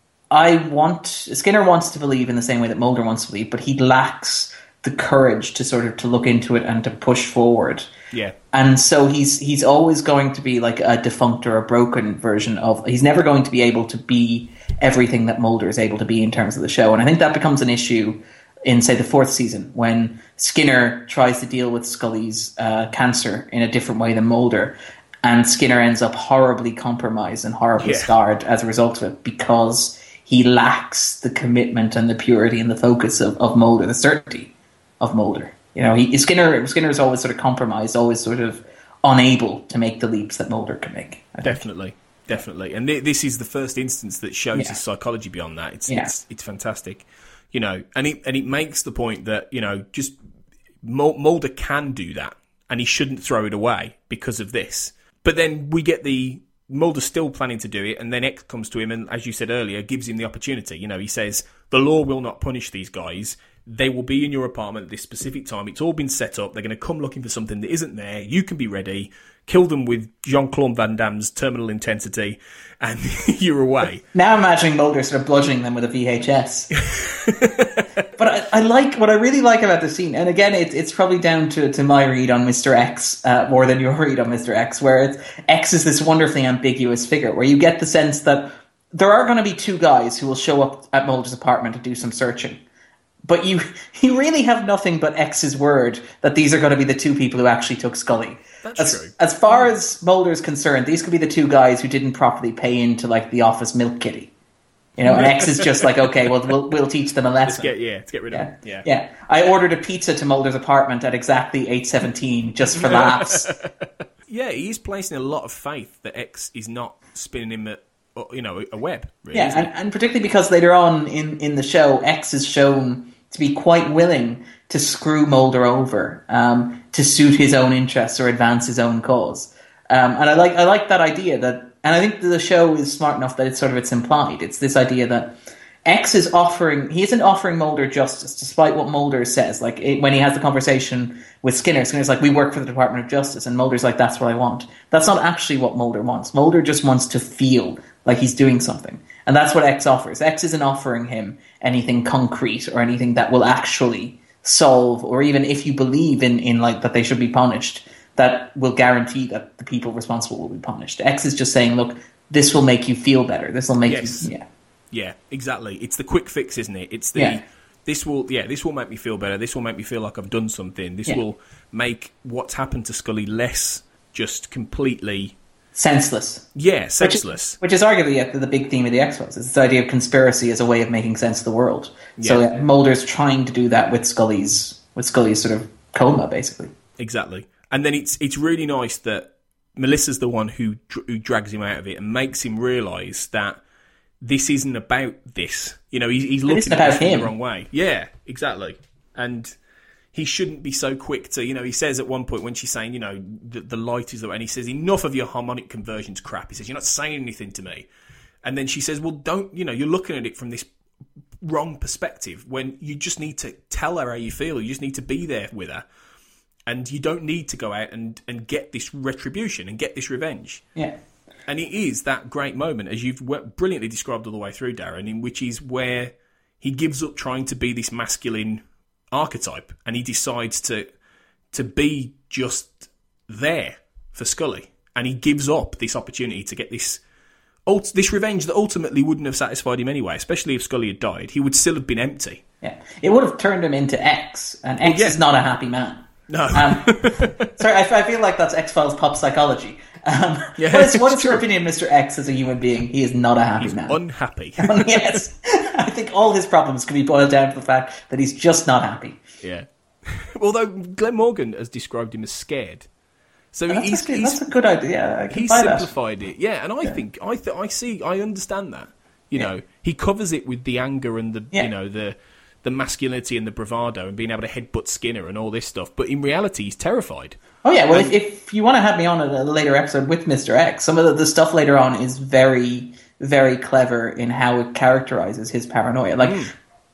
I want Skinner wants to believe in the same way that Mulder wants to believe, but he lacks the courage to sort of to look into it and to push forward. Yeah, and so he's he's always going to be like a defunct or a broken version of. He's never going to be able to be everything that Mulder is able to be in terms of the show. And I think that becomes an issue in, say, the fourth season, when Skinner tries to deal with Scully's uh, cancer in a different way than Mulder, and Skinner ends up horribly compromised and horribly yeah. scarred as a result of it, because he lacks the commitment and the purity and the focus of, of Mulder, the certainty of Mulder. You know, he, Skinner Skinner is always sort of compromised, always sort of unable to make the leaps that Mulder can make. Definitely. Definitely, and th- this is the first instance that shows yeah. his psychology beyond that. It's, yeah. it's it's fantastic, you know, and it and it makes the point that, you know, just Mulder can do that, and he shouldn't throw it away because of this. But then we get the Mulder's still planning to do it, and then X comes to him, and as you said earlier, gives him the opportunity. You know, he says the law will not punish these guys. They will be in your apartment at this specific time. It's all been set up. They're going to come looking for something that isn't there. You can be ready. Kill them with Jean-Claude Van Damme's Terminal Intensity, and you're away. Now I'm imagining Mulder sort of bludgeoning them with a V H S. But I, I like what I really like about the scene, and again, it, it's probably down to, to my read on Mister X uh, more than your read on Mister X, where it's, X is this wonderfully ambiguous figure, where you get the sense that there are going to be two guys who will show up at Mulder's apartment to do some searching. But you you really have nothing but X's word that these are going to be the two people who actually took Scully. That's as, true. As far as Mulder's concerned, these could be the two guys who didn't properly pay into like the office milk kitty. You know, and X is just like, okay, well, we'll we'll teach them a lesson. Let's get, yeah, let's get rid yeah. of them. Yeah. yeah. I ordered a pizza to Mulder's apartment at exactly eight seventeen just for laughs. Yeah, he's placing a lot of faith that X is not spinning him a, you know, a web. Really, yeah, and, and particularly because later on in, in the show, X is shown to be quite willing to screw Mulder over um, to suit his own interests or advance his own cause. Um, and I like I like that idea that, and I think the show is smart enough that it's sort of it's implied. It's this idea that X is offering, he isn't offering Mulder justice, despite what Mulder says. Like it, when he has the conversation with Skinner, Skinner's like, we work for the Department of Justice, and Mulder's like, that's what I want. That's not actually what Mulder wants. Mulder just wants to feel like he's doing something. And that's what X offers. X isn't offering him anything concrete or anything that will actually solve, or even if you believe in, in like that they should be punished, that will guarantee that the people responsible will be punished. X is just saying, look, this will make you feel better. This will make yes. you... Yeah. Yeah, exactly. It's the quick fix, isn't it? It's the yeah. This will, yeah, this will make me feel better. This will make me feel like I've done something. This Yeah. will make what's happened to Scully less just completely, senseless. yeah, senseless. Which is, which is arguably uh, the big theme of the X-Files. It's this idea of conspiracy as a way of making sense of the world. So Yeah. uh, Mulder's trying to do that with Scully's with Scully's sort of coma, basically. Exactly. And then it's it's really nice that Melissa's the one who dr- who drags him out of it and makes him realise that this isn't about this. You know, he's, he's looking isn't at about this in him. the wrong way. Yeah, exactly. And he shouldn't be so quick to, you know, he says at one point when she's saying, you know, the, the light is the way, and he says, enough of your harmonic conversions crap. He says, you're not saying anything to me. And then she says, well, don't, you know, you're looking at it from this wrong perspective when you just need to tell her how you feel. You just need to be there with her. And you don't need to go out and, and get this retribution and get this revenge. Yeah. And it is that great moment, as you've brilliantly described all the way through, Darren, in which is where he gives up trying to be this masculine archetype and he decides to to be just there for Scully. And he gives up this opportunity to get this ult- this revenge that ultimately wouldn't have satisfied him anyway, especially if Scully had died. He would still have been empty. Yeah. It would have turned him into X, and X yeah. is not a happy man. No. Um, sorry, I, I feel like that's X-Files pop psychology. Um, Yeah, what is, what it's is your true. opinion of Mister X as a human being? He is not a happy He's man. unhappy. Yes. I think all his problems can be boiled down to the fact that he's just not happy. Yeah. Although Glenn Morgan has described him as scared. So That's, he's, actually, he's, that's a good idea. I can he's buy that. simplified it. Yeah, and I Yeah. think, I th- I see, I understand that. You Yeah. know, he covers it with the anger and the, Yeah. you know, the the masculinity and the bravado and being able to headbutt Skinner and all this stuff. But in reality, he's terrified. Oh yeah, well, Um, if, if you want to have me on a later episode with Mister X, some of the, the stuff later on is very, very clever in how it characterizes his paranoia. Like, Mm.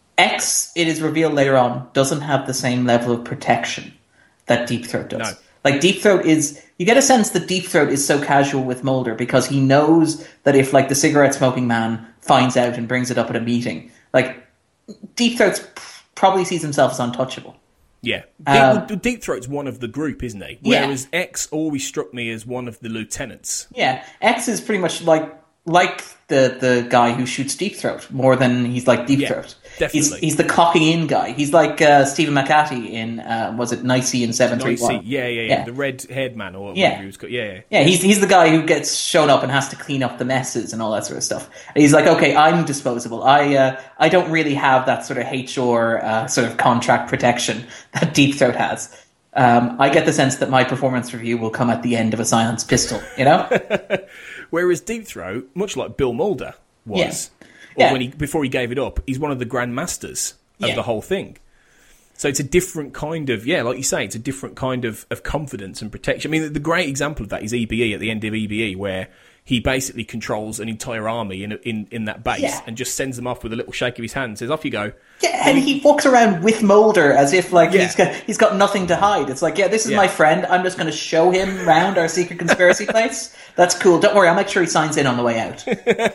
X, it is revealed later on, doesn't have the same level of protection that Deep Throat does. No. Like, Deep Throat is... You get a sense that Deep Throat is so casual with Mulder because he knows that if, like, the cigarette-smoking man finds out and brings it up at a meeting, like, Deep Throat probably sees himself as untouchable. Yeah. Um, Deep, Deep Throat's one of the group, isn't he? Yeah. Whereas X always struck me as one of the lieutenants. Yeah, X is pretty much like like the the guy who shoots Deep Throat more than he's like Deep Yeah, Throat. definitely. He's, he's the cocking in guy. He's like uh, Stephen McCarthy in uh, was it Nicey in seven three Nicey, one? yeah, yeah, yeah, Yeah. The red-haired man or Yeah. whatever he was called. Yeah, yeah. Yeah, he's he's the guy who gets shown up and has to clean up the messes and all that sort of stuff. And he's like, okay, I'm disposable. I uh, I don't really have that sort of H R uh, sort of contract protection that Deep Throat has. Um, I get the sense that my performance review will come at the end of a silenced pistol. You know. Whereas Deep Throat, much like Bill Mulder was, Yeah. or Yeah. when he before he gave it up, he's one of the grand masters of Yeah. the whole thing. So it's a different kind of, yeah, like you say, it's a different kind of, of confidence and protection. I mean, the great example of that is E B E at the end of E B E, where he basically controls an entire army in in, in that base Yeah. and just sends them off with a little shake of his hand and says, off you go. Yeah, and he walks around with Mulder as if like Yeah. he's got he's got nothing to hide. It's like, yeah, this is Yeah. my friend. I'm just going to show him around our secret conspiracy place. That's cool. Don't worry, I'll make sure he signs in on the way out.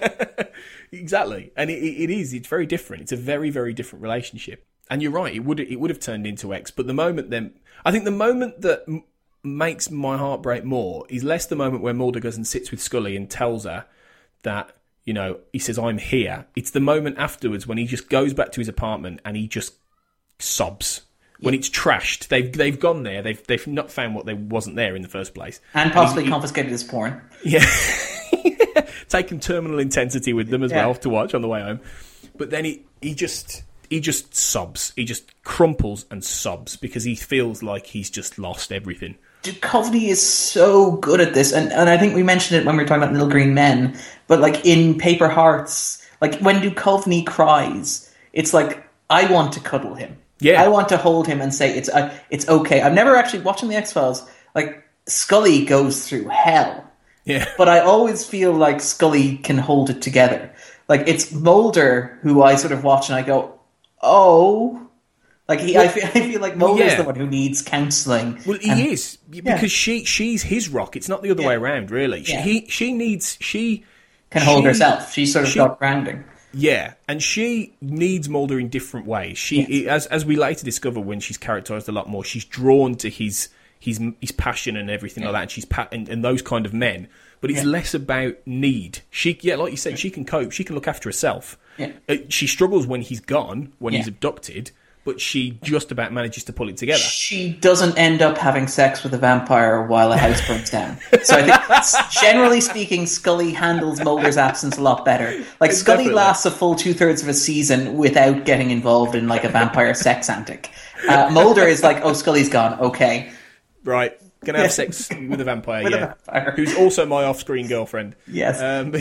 Exactly, and it, it is. It's very different. It's a very, very different relationship. And you're right. It would it would have turned into X, but the moment then, I think the moment that m- makes my heart break more is less the moment where Mulder goes and sits with Scully and tells her that, you know, he says, "I'm here." It's the moment afterwards when he just goes back to his apartment and he just sobs. When it's trashed, they've they've gone there. They've they've not found what they wasn't there in the first place, And possibly he- he- confiscated his porn. yeah. Taking Terminal Intensity with them as Yeah. well to watch on the way home. But then he, he just he just sobs. He just crumples and sobs because he feels like he's just lost everything. Duchovny is so good at this, and, and I think we mentioned it when we were talking about Little Green Men, but like in Paper Hearts, like when Duchovny cries, it's like, I want to cuddle him. Yeah. I want to hold him and say, it's uh, it's okay. I've never actually, watching the X-Files, like, Scully goes through hell. Yeah. But I always feel like Scully can hold it together. Like, it's Mulder who I sort of watch and I go, oh... Like, he, I, feel, I feel like Mulder's yeah. the one who needs counselling. Well, he and- is because she she's his rock. It's not the other Yeah. way around, really. She, Yeah. he she needs she Can hold she- herself. She's sort of she- got grounding. Yeah, and she needs Mulder in different ways. She, Yes. as as we later discover when she's characterized a lot more, she's drawn to his his his passion and everything yeah. like that, and she's pa- and, and those kind of men. But it's yeah. less about need. She, yeah, like you said, she can cope. She can look after herself. Yeah. Uh, she struggles when he's gone, when yeah. he's abducted, but she just about manages to pull it together. She doesn't end up having sex with a vampire while a house burns down. So I think, generally speaking, Scully handles Mulder's absence a lot better. Like, Scully Definitely. lasts a full two-thirds of a season without getting involved in, like, a vampire sex antic. Uh, Mulder is like, oh, Scully's gone, okay. Right. Gonna have sex with a vampire, with yeah. A vampire. Who's also my off-screen girlfriend. Yes. Um,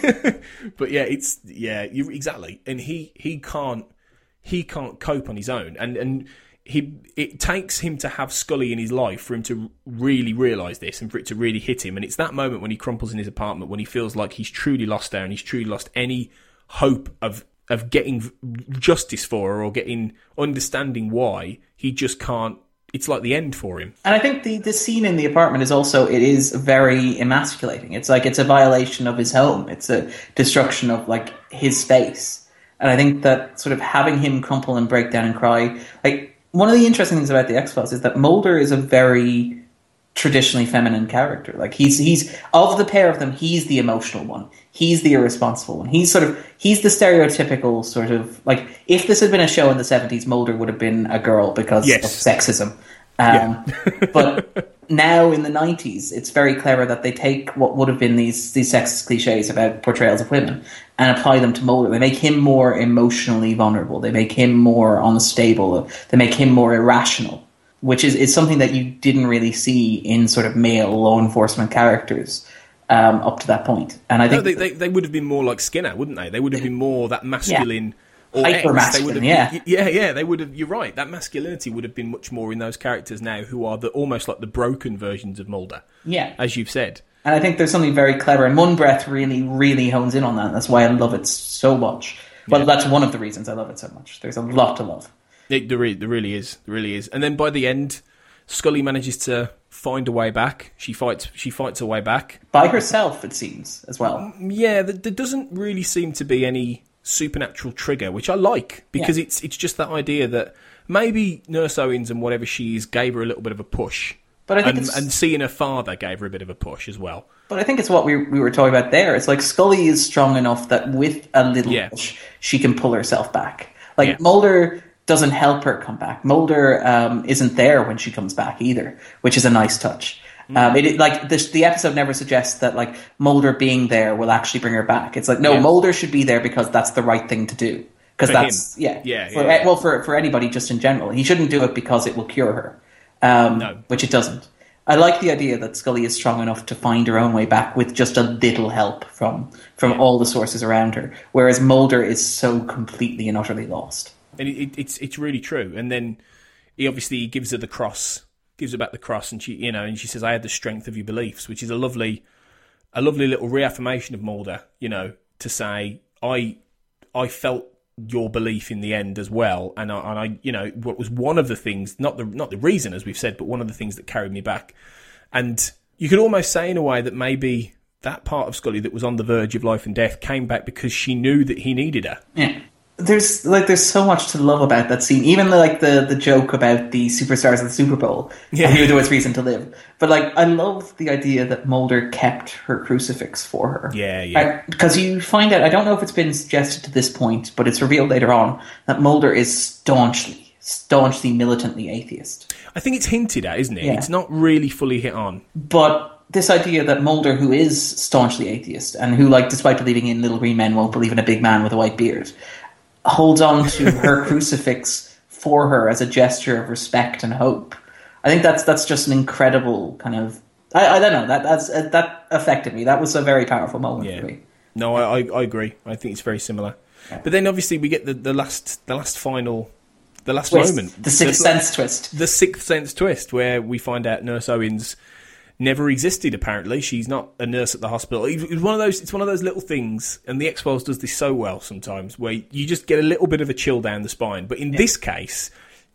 but yeah, it's yeah, you exactly. And he he can't he can't cope on his own. And and he it takes him to have Scully in his life for him to really realise this and for it to really hit him. And it's that moment when he crumples in his apartment, when he feels like he's truly lost her and he's truly lost any hope of of getting justice for her or getting understanding why he just can't. It's like the end for him. And I think the, the scene in the apartment is also, it is very emasculating. It's like, it's a violation of his home. It's a destruction of, like, his space. And I think that sort of having him crumple and break down and cry, like, one of the interesting things about the X-Files is that Mulder is a very traditionally feminine character. Like, he's, he's, of the pair of them, he's the emotional one. He's the irresponsible one. He's sort of, he's the stereotypical sort of, like, if this had been a show in the seventies, Mulder would have been a girl because yes. of sexism. Um, yeah. But now in the nineties, it's very clever that they take what would have been these, these sexist cliches about portrayals of women and apply them to Mulder. They make him more emotionally vulnerable. They make him more unstable. They make him more irrational, which is, is something that you didn't really see in sort of male law enforcement characters um, up to that point. And I think no, they, they they would have been more like Skinner, wouldn't they? They would have been more that masculine. Yeah. Or hyper masculine, yeah, yeah, yeah. They would have. You're right. That masculinity would have been much more in those characters now, who are the almost like the broken versions of Mulder. Yeah, as you've said. And I think there's something very clever, and One Breath really, really hones in on that. That's why I love it so much. Well, yeah. That's one of the reasons I love it so much. There's a lot to love. It, there, really, there really is. There really is. And then by the end, Scully manages to find a way back. She fights. She fights her way back by herself, it seems, as well. Yeah, there, there doesn't really seem to be any supernatural trigger, which I like, because yeah. it's it's just that idea that maybe Nurse Owens and whatever she is gave her a little bit of a push, but I think and, it's... and seeing her father gave her a bit of a push as well. But I think it's what we we were talking about there. It's like Scully is strong enough that with a little yeah. push, she can pull herself back. Like yeah. Mulder doesn't help her come back. Mulder um, isn't there when she comes back either, which is a nice touch. Um, it, like the, the episode never suggests that like Mulder being there will actually bring her back. It's like no, yeah. Mulder should be there because that's the right thing to do. Because that's him. yeah, yeah, for, yeah. Well, for for anybody just in general, he shouldn't do it because it will cure her. Um, no, which it doesn't. I like the idea that Scully is strong enough to find her own way back with just a little help from from yeah. all the sources around her, whereas Mulder is so completely and utterly lost. And it, it, it's it's really true. And then he obviously gives her the cross. Gives her back the cross, and she, you know, and she says, "I had the strength of your beliefs," which is a lovely, a lovely little reaffirmation of Mulder. You know, to say, "I, I felt your belief in the end as well," and I, and I, you know, what was one of the things, not the not the reason, as we've said, but one of the things that carried me back. And you could almost say, in a way, that maybe that part of Scully that was on the verge of life and death came back because she knew that he needed her. Yeah. There's like there's so much to love about that scene. Even like the, the joke about the superstars of the Super Bowl. Yeah. And knew there was reason to live. But like I love the idea that Mulder kept her crucifix for her. Yeah, yeah. Because you find out, I don't know if it's been suggested to this point, but it's revealed later on that Mulder is staunchly, staunchly, militantly atheist. I think it's hinted at, isn't it? Yeah. It's not really fully hit on. But this idea that Mulder, who is staunchly atheist and who, like, despite believing in little green men, won't believe in a big man with a white beard, holds on to her crucifix for her as a gesture of respect and hope. I think that's that's just an incredible kind of. I, I don't know that that's uh, that affected me. That was a very powerful moment yeah. for me. No, I, I agree. I think it's very similar. Yeah. But then obviously we get the, the last the last final the last twist. moment, the sixth the, sense twist, the sixth sense twist, where we find out Nurse Owens never existed. Apparently, she's not a nurse at the hospital. It's one of those. It's one of those little things, and the X-Files does this so well sometimes, where you just get a little bit of a chill down the spine. But in yeah. this case,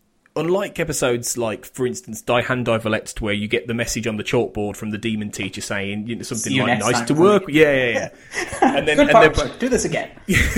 unlike episodes like, for instance, Die Hand Die Verletzt, where you get the message on the chalkboard from the demon teacher saying, you know, something like "nice to work," yeah, yeah, yeah, and then Good and then do this again.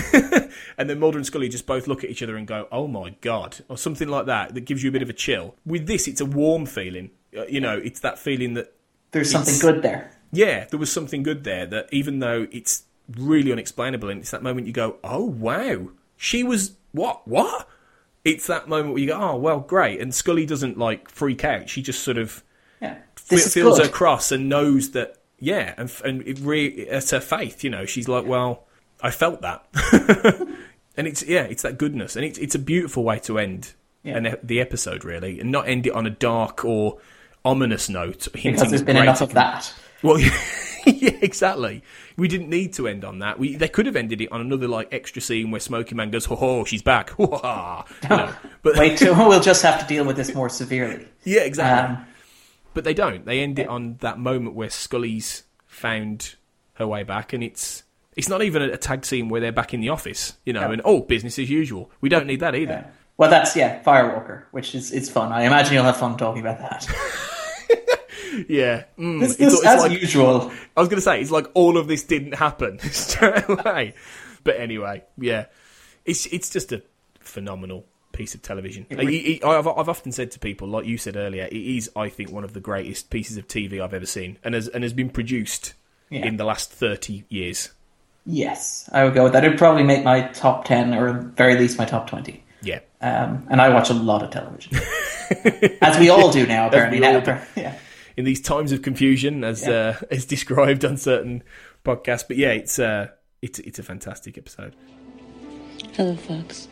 And then Mulder and Scully just both look at each other and go, "Oh my god," or something like that. That gives you a bit of a chill. With this, it's a warm feeling. You know, it's that feeling that there's something good there. Yeah, there was something good there, that even though it's really unexplainable, and it's that moment you go, oh, wow, she was, what, what? It's that moment where you go, oh, well, great. And Scully doesn't, like, freak out. She just sort of yeah. f- feels good. her cross and knows that, yeah, and, and it re- it's her faith, you know. She's like, well, I felt that. And it's, yeah, it's that goodness. And it's, it's a beautiful way to end yeah. an, the episode, really, and not end it on a dark or ominous note. Because there's been enough of that. Well, yeah, exactly. We didn't need to end on that. We They could have ended it on another like extra scene where Smokey Man goes, "Ho ho, she's back!" You know, but wait, till we'll just have to deal with this more severely. Yeah, exactly. Um, but they don't. They end it on that moment where Scully's found her way back, and it's it's not even a tag scene where they're back in the office, you know, no. and oh, business as usual. We don't need that either. Yeah. Well, that's yeah, Firewalker, which is it's fun. I imagine you'll have fun talking about that. Yeah. Mm. It's, it's, it's as like, usual. I was going to say, it's like all of this didn't happen straight away. But anyway, yeah. It's it's just a phenomenal piece of television. Really, I've, I've often said to people, like you said earlier, it is, I think, one of the greatest pieces of T V I've ever seen, and has, and has been produced yeah. in the last thirty years. Yes, I would go with that. It would probably make my top ten, or at very least my top twenty. Yeah. Um, and I watch a lot of television. As we all do now, apparently. Now. Do. Yeah. In these times of confusion, as yeah. uh, as described on certain podcasts. But yeah, it's uh, it's it's a fantastic episode. Hello, Fox.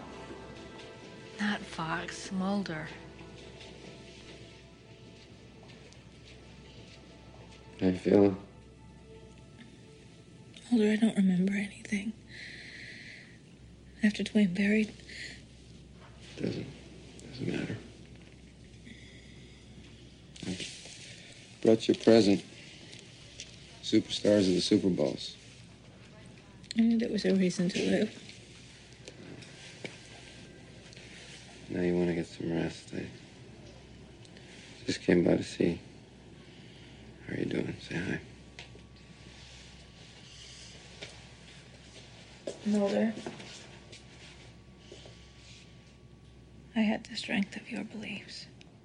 Not Fox, Mulder. How you feeling? Mulder, I don't remember anything. After Dwayne buried. Doesn't doesn't matter. Brought you a present. Superstars of the Super Bowls. I knew there was a reason to live. Now you want to get some rest. I just came by to see. How are you doing? Say hi. Mulder. I had the strength of your beliefs.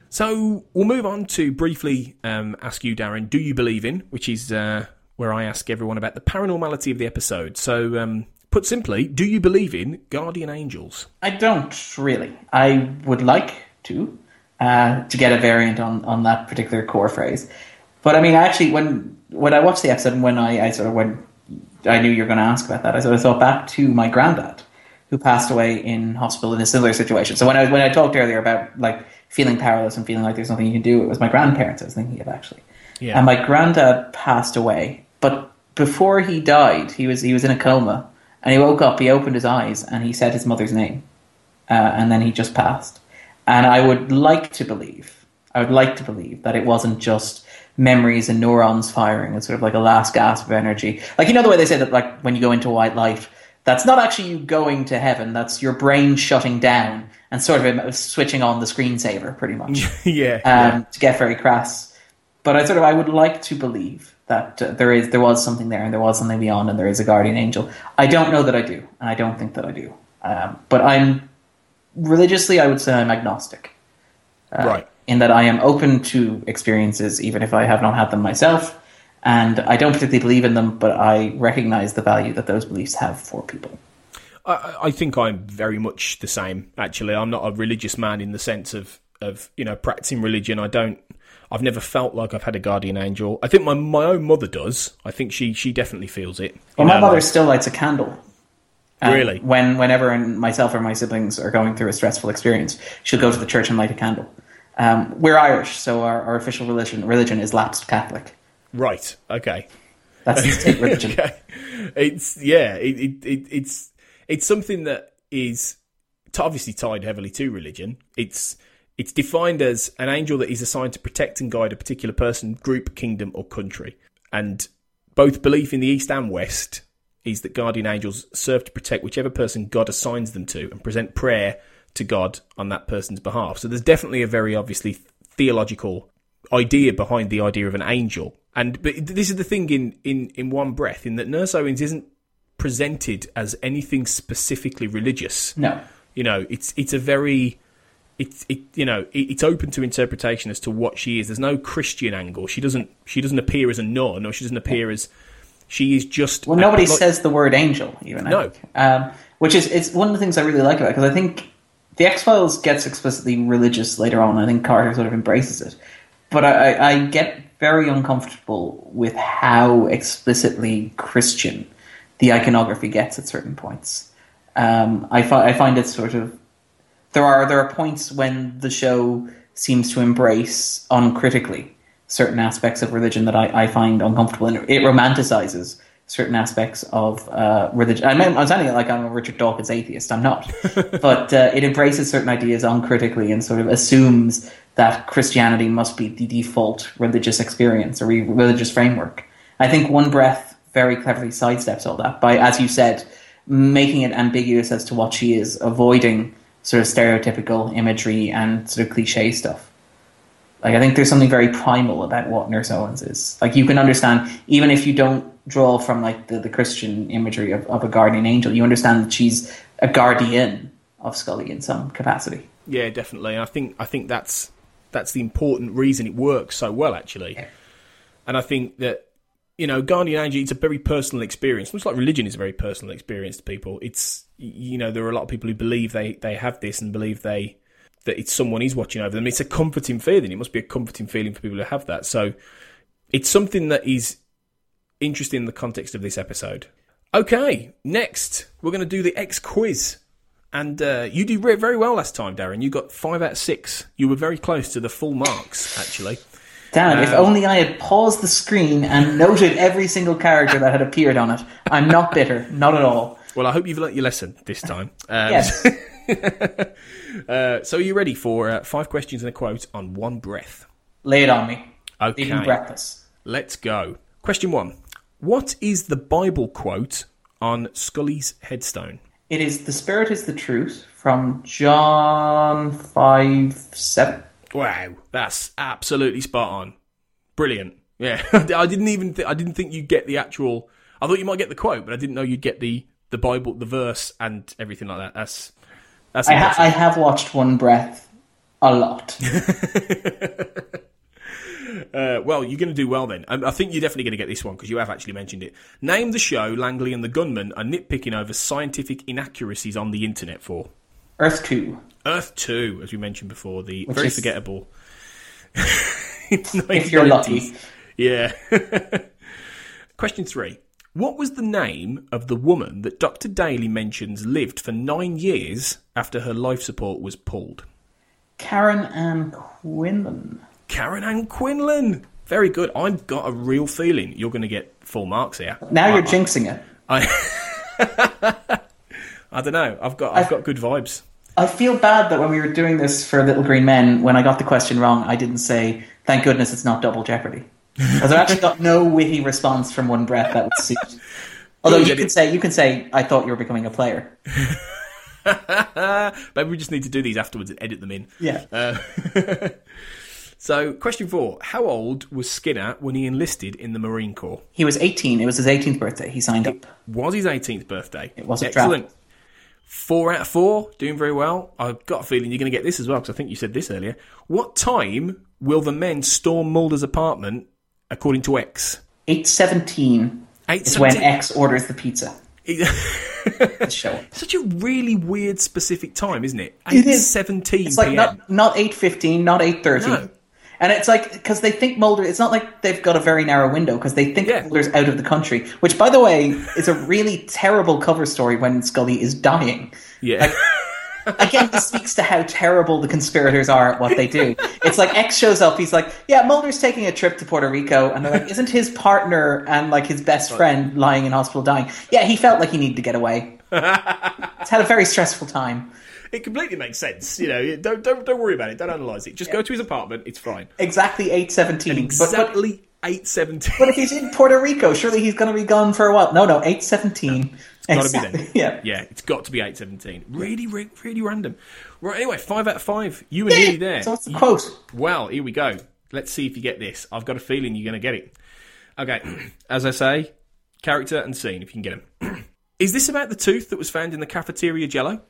So we'll move on to briefly um, ask you, Darren, do you believe in, which is uh, where I ask everyone about the paranormality of the episode. So um, put simply, do you believe in guardian angels? I don't really. I would like to, uh, to get a variant on, on that particular core phrase. But I mean, actually, when when I watched the episode and when I, I sort of when I knew you were going to ask about that, I sort of thought back to my granddad, who passed away in hospital in a similar situation. So when I when I talked earlier about like feeling powerless and feeling like there's nothing you can do, it was my grandparents I was thinking of actually. Yeah. And my granddad passed away, but before he died, he was he was in a coma, and he woke up, he opened his eyes, and he said his mother's name, uh, and then he just passed. And I would like to believe, I would like to believe that it wasn't just memories and neurons firing. It's sort of like a last gasp of energy. Like, you know the way they say that, like, when you go into white light, that's not actually you going to heaven. That's your brain shutting down and sort of switching on the screensaver, pretty much. yeah, um, yeah. To get very crass. But I sort of, I would like to believe that uh, there is, there was something there, and there was something beyond, and there is a guardian angel. I don't know that I do, and I don't think that I do. Um, but I'm religiously, I would say I'm agnostic. Uh, right. In that I am open to experiences, even if I have not had them myself. And I don't particularly believe in them, but I recognize the value that those beliefs have for people. I, I think I'm very much the same, actually. I'm not a religious man in the sense of, of, you know, practicing religion. I don't, I've never felt like I've had a guardian angel. I think my, my own mother does. I think she, she definitely feels it. Well, my mother life. still lights a candle. Um, really? When, whenever myself or my siblings are going through a stressful experience, she'll go to the church and light a candle. Um, we're Irish, so our, our official religion religion is lapsed Catholic. Right. Okay. That's the state religion. Okay. It's yeah. It, it, it it's it's something that is obviously tied heavily to religion. It's it's defined as an angel that is assigned to protect and guide a particular person, group, kingdom, or country. And both belief in the East and West is that guardian angels serve to protect whichever person God assigns them to and present prayer to God on that person's behalf. So there's definitely a very obviously theological idea behind the idea of an angel. And but this is the thing in, in, in One Breath, in that Nurse Owens isn't presented as anything specifically religious. No. You know, it's it's a very It's it you know it, it's open to interpretation as to what she is. There's no Christian angle. She doesn't she doesn't appear as a nun, or she doesn't appear as she is just. Well, nobody like, says the word angel even. I no, think. Um, which is it's one of the things I really like about it, because I think the X-Files gets explicitly religious later on. I think Carter sort of embraces it, but I, I, I get very uncomfortable with how explicitly Christian the iconography gets at certain points. Um, I, fi- I find it sort of there are there are points when the show seems to embrace uncritically certain aspects of religion that I, I find uncomfortable, and it romanticizes certain aspects of uh, religion. I mean, I'm sounding like I'm a Richard Dawkins atheist. I'm not, but uh, it embraces certain ideas uncritically and sort of assumes that Christianity must be the default religious experience or religious framework. I think One Breath very cleverly sidesteps all that by, as you said, making it ambiguous as to what she is, avoiding sort of stereotypical imagery and sort of cliche stuff. Like, I think there's something very primal about what Nurse Owens is. Like, you can understand, even if you don't draw from like the, the Christian imagery of, of a guardian angel, you understand that she's a guardian of Scully in some capacity. Yeah, definitely. I think I think that's that's the important reason it works so well, actually. Yeah. And I think that, you know, guardian angel, it's a very personal experience. Much like religion is a very personal experience to people. It's, you know, there are a lot of people who believe they, they have this and believe they that it's someone is watching over them. It's a comforting feeling. It must be a comforting feeling for people who have that. So it's something that is interesting in the context of this episode. Okay, next we're going to do the X quiz. And uh, you did very well last time, Darren. You got five out of six. You were very close to the full marks, actually. Damn, um, if only I had paused the screen and noted every single character that had appeared on it. I'm not bitter, not at all. Well, I hope you've learnt your lesson this time. Um, yes. uh, so are you ready for uh, five questions and a quote on One Breath? Lay it on me. Okay. Even breathless. Let's go. Question one. What is the Bible quote on Scully's headstone? It is "The Spirit is the Truth" from John five seven. Wow, that's absolutely spot on. Brilliant. Yeah, I didn't even th- I didn't think you'd get the actual. I thought you might get the quote, but I didn't know you'd get the, the Bible, the verse, and everything like that. That's that's. I, ha- I have watched One Breath a lot. Uh, well, you're going to do well then. I, I think you're definitely going to get this one because you have actually mentioned it. Name the show Langley and the gunman are nitpicking over scientific inaccuracies on the internet for. Earth two. Earth two, as we mentioned before, the Which very is, forgettable. If you're lucky. Yeah. Question three. What was the name of the woman that Doctor Daly mentions lived for nine years after her life support was pulled? Karen Ann Quinlan. Karen Ann Quinlan. Very good. I've got a real feeling you're going to get full marks here. Now I, you're jinxing it. I, I don't know. I've got I've I, got good vibes. I feel bad that when we were doing this for Little Green Men, when I got the question wrong, I didn't say, "Thank goodness it's not Double Jeopardy," because I actually got no witty response from One Breath that would suit. Although you can say, you can say, "I thought you were becoming a player." Maybe we just need to do these afterwards and edit them in. Yeah. Uh, so, question four. How old was Skinner when he enlisted in the Marine Corps? He was eighteen. It was his eighteenth birthday. He signed up. It was his eighteenth birthday. It was a Excellent. draft. Four out of four. Doing very well. I've got a feeling you're going to get this as well, because I think you said this earlier. What time will the men storm Mulder's apartment, according to X? eight seventeen is when X orders the pizza. Show. Such a really weird specific time, isn't it? eight seventeen It's like p.m. not not eight fifteen, not eight thirty. No. And it's like, because they think Mulder, it's not like they've got a very narrow window, because they think yeah. Mulder's out of the country, which, by the way, is a really terrible cover story when Scully is dying. Yeah. Like, again, this speaks to how terrible the conspirators are at what they do. It's like X shows up, he's like, yeah, Mulder's taking a trip to Puerto Rico, and they're like, isn't his partner and like his best friend lying in hospital dying? Yeah, he felt like he needed to get away. He's had a very stressful time. It completely makes sense. You know, don't don't don't worry about it. Don't analyse it. Just yeah. go to his apartment. It's fine. Exactly eight seventeen. Exactly eight seventeen. But if he's in Puerto Rico, surely he's going to be gone for a while. No, no, eight seventeen. It's exactly. got to be then. Yeah, yeah. It's got to be eight seventeen. Really, really, really random. Right. Anyway, five out of five. You were yeah, nearly there. So what's the quote? Well, here we go. Let's see if you get this. I've got a feeling you're going to get it. Okay. As I say, character and scene. If you can get them. Is this about the tooth that was found in the cafeteria Jello?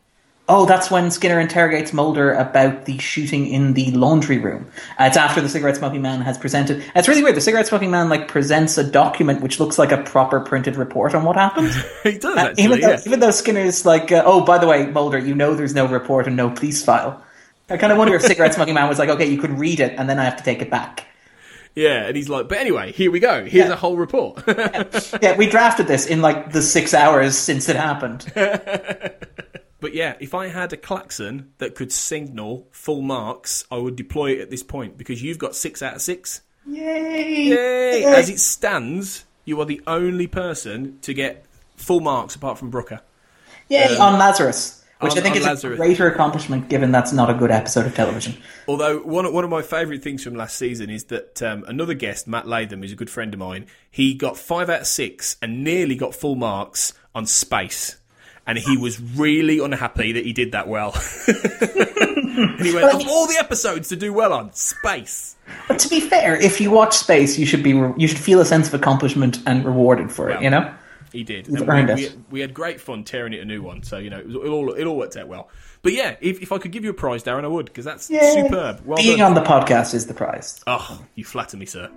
Oh, that's when Skinner interrogates Mulder about the shooting in the laundry room. Uh, it's after the cigarette smoking man has presented. And it's really weird. The cigarette smoking man like presents a document which looks like a proper printed report on what happened. He does, uh, actually, even though, yeah. even though Skinner's like, uh, oh, by the way, Mulder, you know there's no report and no police file. I kind of wonder if cigarette smoking man was like, okay, you could read it and then I have to take it back. Yeah, and he's like, but anyway, here we go. Here's Yeah. a whole report. yeah. yeah, we drafted this in like the six hours since it happened. But yeah, if I had a klaxon that could signal full marks, I would deploy it at this point, because you've got six out of six. Yay! Yay! Yay. As it stands, you are the only person to get full marks apart from Brooker. Yay, Um, on Lazarus. Which on- I think on is Lazarus. a greater accomplishment given that's not a good episode of television. Although one of, one of my favourite things from last season is that um, another guest, Matt Latham, who's a good friend of mine, he got five out of six and nearly got full marks on Space. And he was really unhappy that he did that well. And he went, of all the episodes to do well on, Space. But to be fair, if you watch Space, you should be re- you should feel a sense of accomplishment and rewarded for it. Well, You know, He did. You've And earned we, it. we, had, we had great fun tearing it a new one. So, you know, it, was, it, all, it all worked out well. But yeah, if, if I could give you a prize, Darren, I would, because that's Yay. superb. Well being done. on the podcast is the prize. Oh, you flatter me, sir.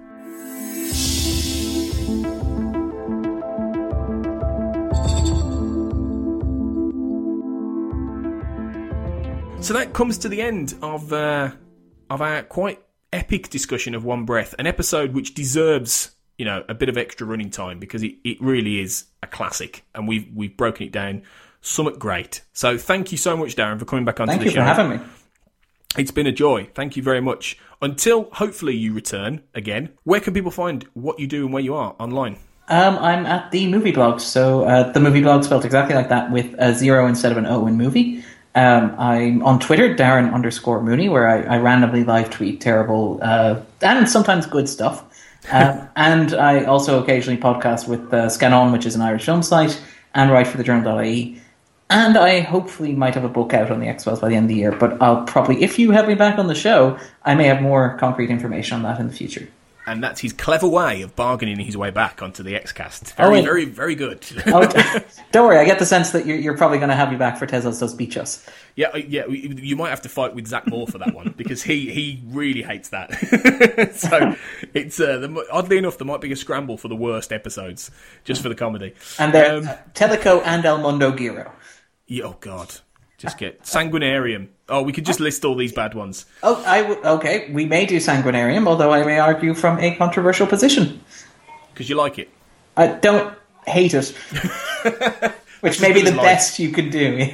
So that comes to the end of uh, of our quite epic discussion of One Breath, an episode which deserves, you know, a bit of extra running time, because it, it really is a classic, and we've we've broken it down somewhat great. So thank you so much, Darren, for coming back onto Thank the you show. for having me. It's been a joy. Thank you very much. Until hopefully you return again, where can people find what you do and where you are online? Um, I'm at the Movie Blog, so uh, the Movie Blog spelled exactly like that with a zero instead of an O in movie. Um, I'm on Twitter, Darren underscore Mooney, where I, I randomly live tweet terrible uh, and sometimes good stuff. Um, and I also occasionally podcast with uh, Scan On, which is an Irish film site, and write for the journal dot I E. And I hopefully might have a book out on the X-Files by the end of the year, but I'll probably, if you have me back on the show, I may have more concrete information on that in the future. And that's his clever way of bargaining his way back onto the X-Cast. Very, Oh, wait. very, very good. Oh, don't worry, I get the sense that you're, you're probably going to have me back for Tezos Does Beach Us. Yeah, uh, yeah. we- You might have to fight with Zach Moore for that one, because he, he really hates that. So it's uh, the, oddly enough, there might be a scramble for the worst episodes just for the comedy. And they're Um, uh, Teleco and El Mundo Giro. yeah, oh God, just get Sanguinarium. Oh, we could just list all these bad ones. Oh, I w- okay, we may do Sanguinarium, although I may argue from a controversial position. Because you like it. I don't hate it. Which may be the Like. best you could do.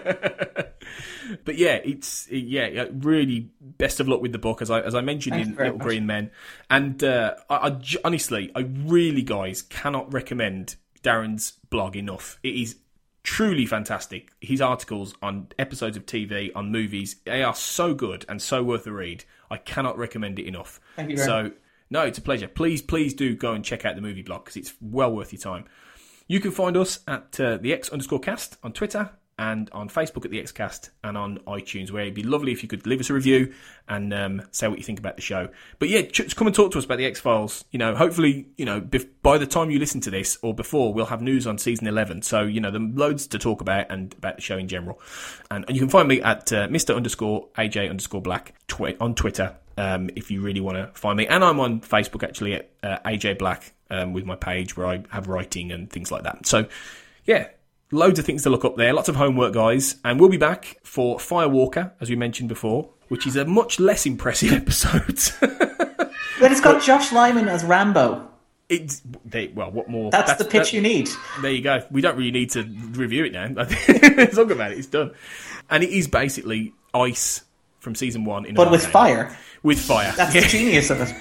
But yeah, it's yeah, yeah, really best of luck with the book, as I as I mentioned Thank you in very Little much. Green Men. And uh, I, I j- honestly, I really, guys, cannot recommend Darren's blog enough. It is truly fantastic. His articles on episodes of T V, on movies, they are so good and so worth a read. I cannot recommend it enough. Thank you very so, much. no, it's a pleasure. Please, please do go and check out the movie blog, because it's well worth your time. You can find us at uh, the X underscore cast on Twitter, and on Facebook at the Xcast, and on iTunes, where it'd be lovely if you could leave us a review and um, say what you think about the show. But yeah, just come and talk to us about the X-Files. You know, hopefully, you know, bef- by the time you listen to this or before, we'll have news on season eleven. So, you know, there's loads to talk about and about the show in general. And, and you can find me at uh, Mister underscore AJ underscore Black twi- on Twitter um, if you really want to find me. And I'm on Facebook actually at uh, A J Black um, with my page where I have writing and things like that. So, yeah. Loads of things to look up there. Lots of homework, guys. And we'll be back for Firewalker, as we mentioned before, which is a much less impressive episode. But it's got Josh Lyman as Rambo. It's they, well, what more? That's, the pitch that- you need. There you go. We don't really need to review it now. Let's talk about it. It's done. And it is basically Ice from season one. In a But with volcano. fire. With fire. That's Yeah. the genius of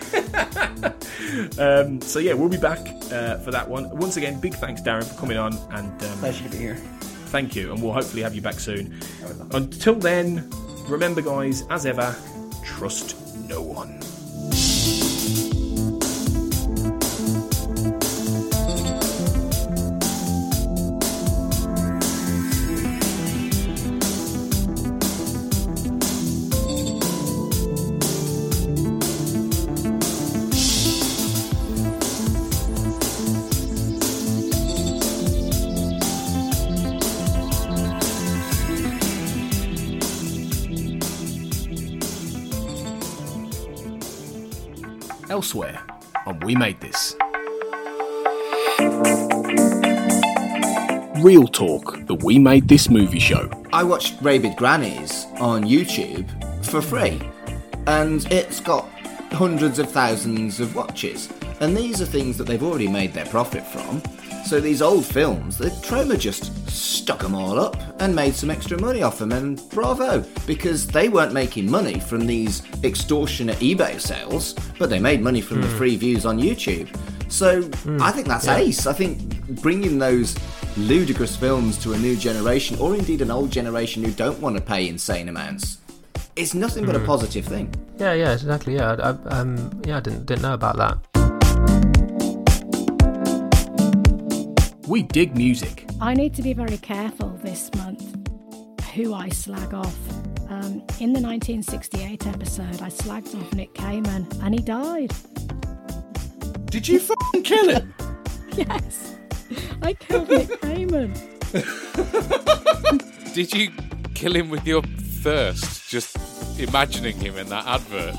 it. Um, so yeah, we'll be back uh, for that one. Once again, big thanks, Darren, for coming on. And um, Pleasure to be here. thank you, and we'll hopefully have you back soon. Until then, remember, guys, as ever, trust no one. elsewhere on We Made This. Real Talk, the We Made This movie show. I watched Rabid Grannies on YouTube for free, and it's got hundreds of thousands of watches. And these are things that they've already made their profit from. So these old films, the Troma just stuck them all up and made some extra money off them, and bravo, because they weren't making money from these extortionate eBay sales, but they made money from mm. the free views on YouTube. So mm. I think that's yeah. ace. I think bringing those ludicrous films to a new generation, or indeed an old generation who don't want to pay insane amounts, is nothing but mm. a positive thing. Yeah, yeah, exactly. Yeah, I, um, yeah, I didn't didn't know about that. We dig music. I need to be very careful this month who I slag off. Um, in the nineteen sixty-eight episode, I slagged off Nick Kamen, and he died. Did you fucking kill him? Yes, I killed Nick Kamen. Did you kill him with your thirst, just imagining him in that advert?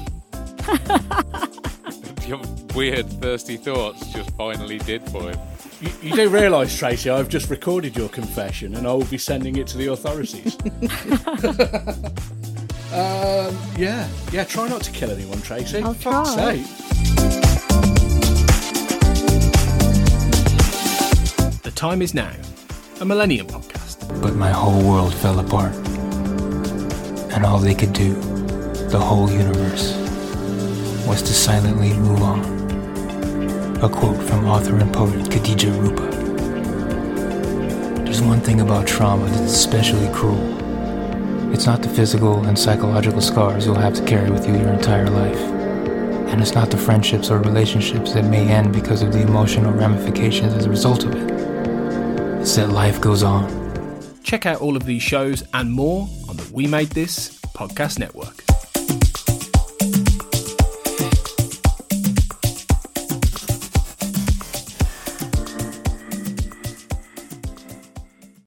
Your weird, thirsty thoughts just finally did for him. You, you do realise, Tracy, I've just recorded your confession and I will be sending it to the authorities. um, yeah, yeah, try not to kill anyone, Tracy. I'll Fuck's try. sake. The Time Is Now, a Millennium podcast. But my whole world fell apart. And all they could do, the whole universe, was to silently move on. A quote from author and poet Khadija Rupa. There's one thing about trauma that's especially cruel. It's not the physical and psychological scars you'll have to carry with you your entire life. And it's not the friendships or relationships that may end because of the emotional ramifications as a result of it. It's that life goes on. Check out all of these shows and more on the We Made This podcast network.